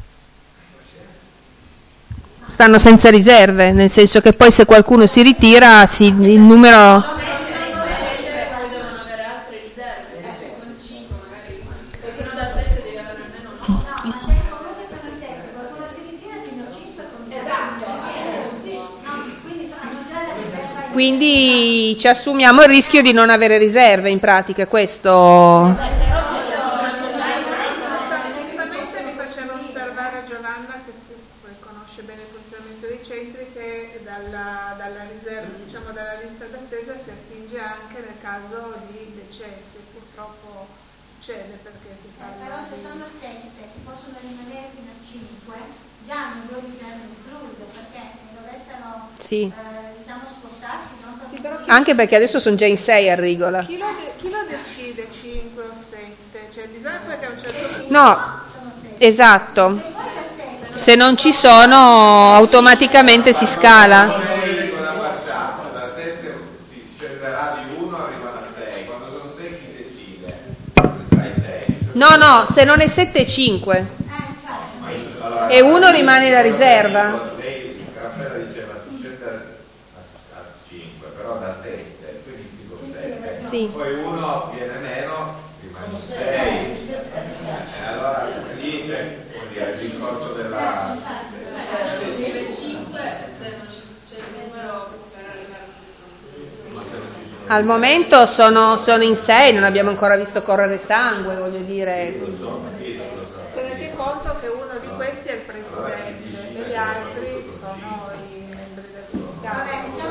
stanno senza riserve, nel senso che poi se qualcuno si ritira si, il numero... Quindi ci assumiamo il rischio di non avere riserve, in pratica, questo. Giustamente mi faceva osservare Giovanna, che conosce bene il funzionamento dei centri, che dalla, dalla riserva, diciamo dalla lista d'attesa si attinge anche nel caso di decessi. Purtroppo succede perché si parla. Però se sono sette che possono rimanere fino a cinque, già hanno due riserve incluse, perché se dovessero Sì. eh, diciamo spostarsi, non Sì, però chi, Anche perché adesso sono già in sei a Rigola. chi, lo, de- chi lo decide cinque o sette? Cioè bisogna perché a un certo punto... No, esatto. Se non ci sono, automaticamente si scala. Cosa facciamo? Da sette si scenderà di uno, arriva da sei. Quando sono sei chi decide? Dai sei. No, no, se non è sette è cinque. Allora, E uno rimane da riserva. Lei, Raffaella diceva si scende a cinque, però da sette, quindi si con sette. Sì. Poi uno viene meno, rimane sei. E allora lì c'è, come dire, il discorso della... Al momento sono, sono in sei, non abbiamo ancora visto correre sangue, voglio dire. Tenete conto che uno di questi è il presidente e gli altri sono i membri del comitato.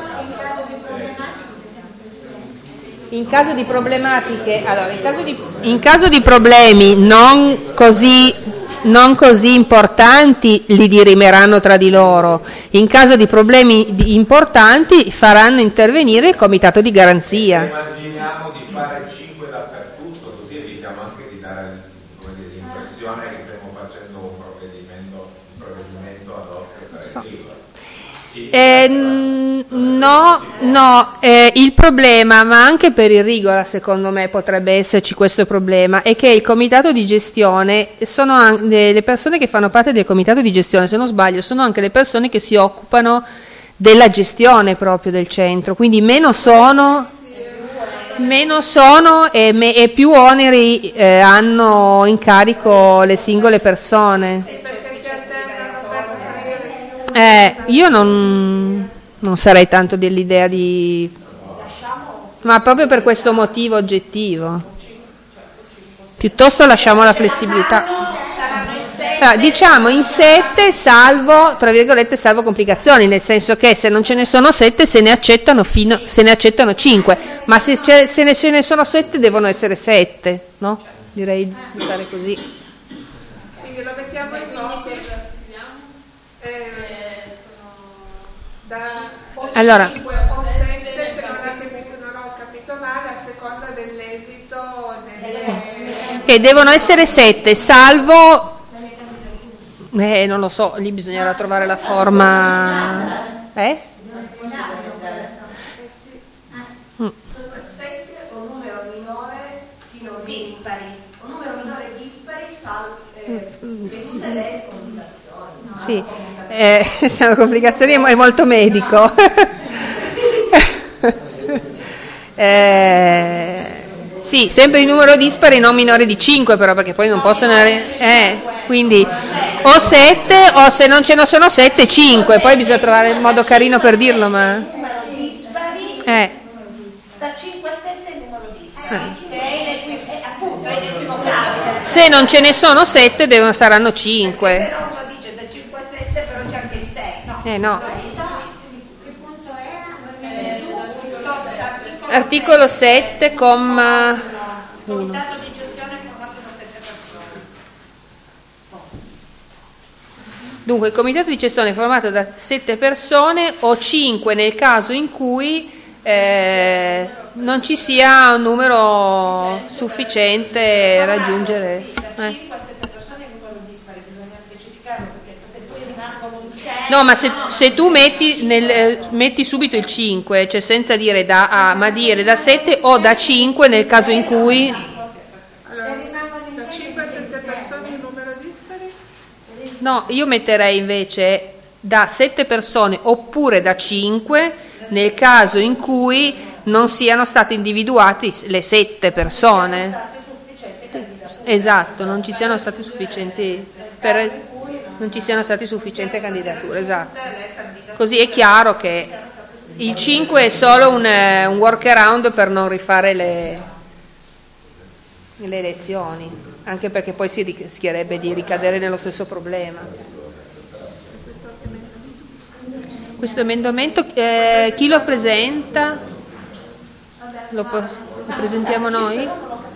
In caso di problematiche, allora, in caso di, in caso di problemi non così, non così importanti li dirimeranno tra di loro. In caso di problemi di- importanti faranno intervenire il comitato di garanzia. Immaginiamo di fare cinque dappertutto, così evitiamo anche di dare, come dire, l'impressione che stiamo facendo un provvedimento, un provvedimento ad hoc per il Rigola. Eh, n- no, no, eh, il problema, ma anche per il Rigola secondo me potrebbe esserci questo problema, è che il comitato di gestione sono anche le persone che fanno parte del comitato di gestione, se non sbaglio, sono anche le persone che si occupano della gestione proprio del centro, quindi meno sono, meno sono e, me- e più oneri eh, hanno in carico le singole persone. Perché si alternano per coprire più. Eh, io non, non sarei tanto dell'idea di... ma proprio per questo motivo oggettivo. Piuttosto lasciamo la flessibilità. Allora, diciamo in sette salvo, tra virgolette, salvo complicazioni, nel senso che se non ce ne sono sette se ne accettano, fino, se ne accettano cinque, ma se, c'è- se ne, ce ne sono sette devono essere sette, no? Direi di fare così. Quindi lo mettiamo in voto. Eh, da Allora. cinque o sette, se non, ha capito, non ho capito male, a seconda dell'esito delle... Che devono essere sette, salvo Eh, non lo so, lì bisognerà trovare la forma. Eh? Mm. Sì, eh, sono complicazioni, è molto medico. eh, sì, sempre il numero dispari, non minore di cinque, però, perché poi non possono eh, quindi o sette, o se non ce ne sono sette, cinque, poi bisogna trovare il modo carino per dirlo, ma eh. Da cinque a sette il numero dispari, che è appunto è inequivocabile. Se non ce ne sono sette, devono, saranno cinque. Se no uno dice da cinque a sette, però c'è anche il sei, no? Eh no. Che punto era? Articolo sette, comma Comitato di gestione formato da sette persone. Dunque, il comitato di gestione è formato da sette persone o cinque nel caso in cui eh, non ci sia un numero sufficiente a raggiungere. Eh. No, ma se, se tu metti, nel, eh, metti subito il cinque, cioè senza dire da A, ma dire da sette o da cinque nel caso in cui... Allora, da cinque a sette persone il numero dispari? No, io metterei invece da sette persone oppure da cinque nel caso in cui non siano state individuate le sette persone. Esatto, non ci siano stati sufficienti per... non ci siano stati sufficienti candidature, esatto. Così è chiaro che il cinque è solo un, un workaround per non rifare le, le elezioni, anche perché poi si rischierebbe di ricadere nello stesso problema. Questo emendamento, eh, chi lo presenta? Lo, lo presentiamo noi?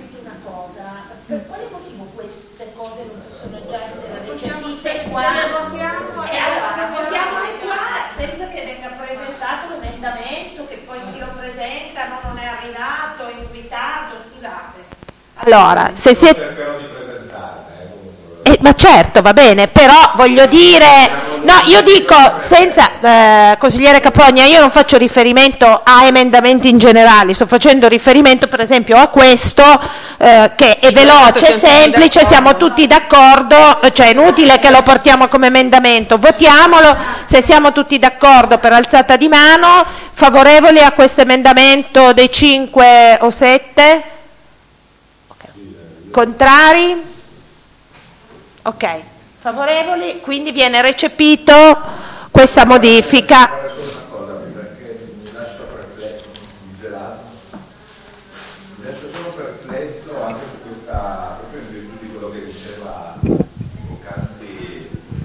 Qua, e allora votiamole qua senza che venga presentato l'emendamento, che poi chi lo presenta no, non è arrivato, è in ritardo, scusate. Allora, se siete... Eh, ma certo, va bene, però voglio dire... No, io dico, senza, eh, consigliere Capogna, io non faccio riferimento a emendamenti in generale, sto facendo riferimento per esempio a questo, eh, che sì, è veloce, semplice, siamo tutti d'accordo, cioè è inutile che lo portiamo come emendamento, votiamolo, se siamo tutti d'accordo per alzata di mano, favorevoli a questo emendamento dei cinque o sette? Contrari? Ok. Favorevoli, quindi viene recepito questa modifica. Mi lascio solo perplesso anche su questa, proprio in virtù di quello che diceva poc'anzi,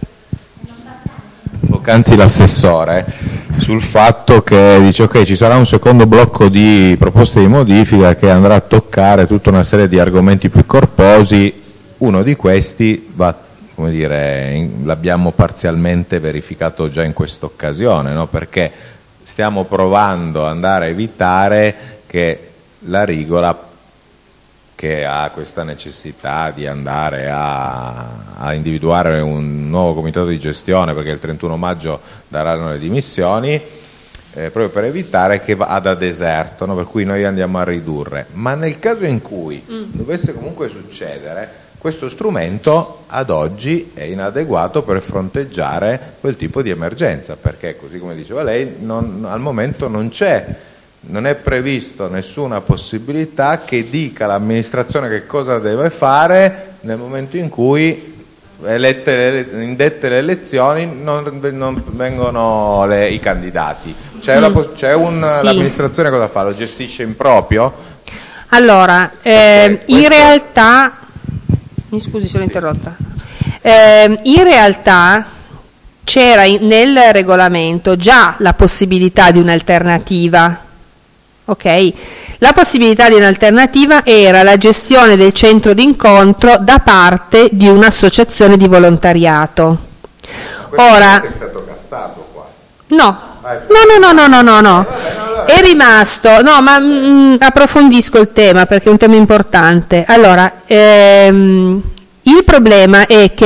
poc'anzi l'assessore, sul fatto che dice ok, ci sarà un secondo blocco di proposte di modifica che andrà a toccare tutta una serie di argomenti più corposi, uno di questi va, come dire, l'abbiamo parzialmente verificato già in questa occasione, no? Perché stiamo provando ad andare a evitare che la Rigola, che ha questa necessità di andare a, a individuare un nuovo comitato di gestione, perché il trentuno maggio daranno le dimissioni, eh, proprio per evitare che vada a deserto, no? Per cui noi andiamo a ridurre. Ma nel caso in cui mm. dovesse comunque succedere, questo strumento ad oggi è inadeguato per fronteggiare quel tipo di emergenza, perché così come diceva lei, non, al momento non c'è, non è previsto nessuna possibilità che dica all'amministrazione che cosa deve fare nel momento in cui elette le, indette le elezioni non, non vengono le, i candidati. C'è, mm. la, c'è un, sì. L'amministrazione cosa fa? Lo gestisce in proprio? Allora, eh, in realtà... Mi scusi, sono interrotta. Eh, in realtà c'era in, nel regolamento già la possibilità di un'alternativa, ok? La possibilità di un'alternativa era la gestione del centro d'incontro da parte di un'associazione di volontariato. Ora, è stato cassato qua. No. No, no, no, no, no, no. È rimasto, no, ma mh, approfondisco il tema perché è un tema importante. Allora, ehm, il problema è che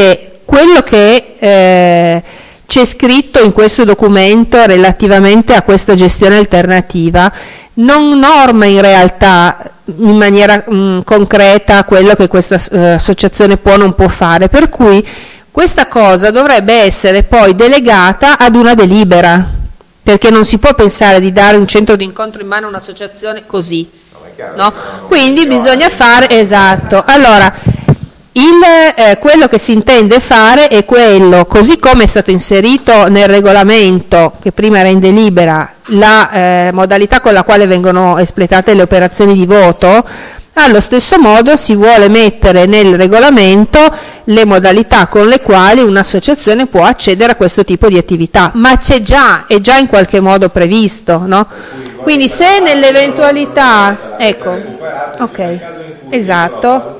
quello che eh, c'è scritto in questo documento relativamente a questa gestione alternativa non norma in realtà in maniera mh, concreta quello che questa uh, associazione può o non può fare, per cui questa cosa dovrebbe essere poi delegata ad una delibera, perché non si può pensare di dare un centro di incontro in mano a un'associazione così, no? Quindi bisogna fare, esatto, allora il, eh, quello che si intende fare è quello, così come è stato inserito nel regolamento che prima era in delibera, la eh, modalità con la quale vengono espletate le operazioni di voto, allo stesso modo si vuole mettere nel regolamento le modalità con le quali un'associazione può accedere a questo tipo di attività, ma c'è già, è già in qualche modo previsto, no? Quindi se nell'eventualità, ecco, ok, esatto,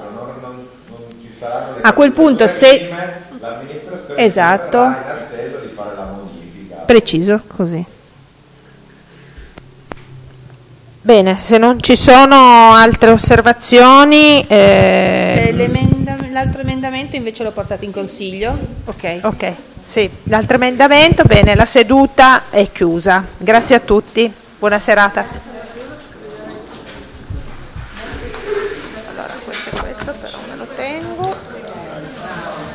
a quel punto se, esatto, preciso, così. Bene, se non ci sono altre osservazioni... Eh... L'altro emendamento invece l'ho portato in consiglio. Ok. Ok, sì, l'altro emendamento, bene, la seduta è chiusa. Grazie a tutti, buona serata. Allora, questo e questo però me lo tengo.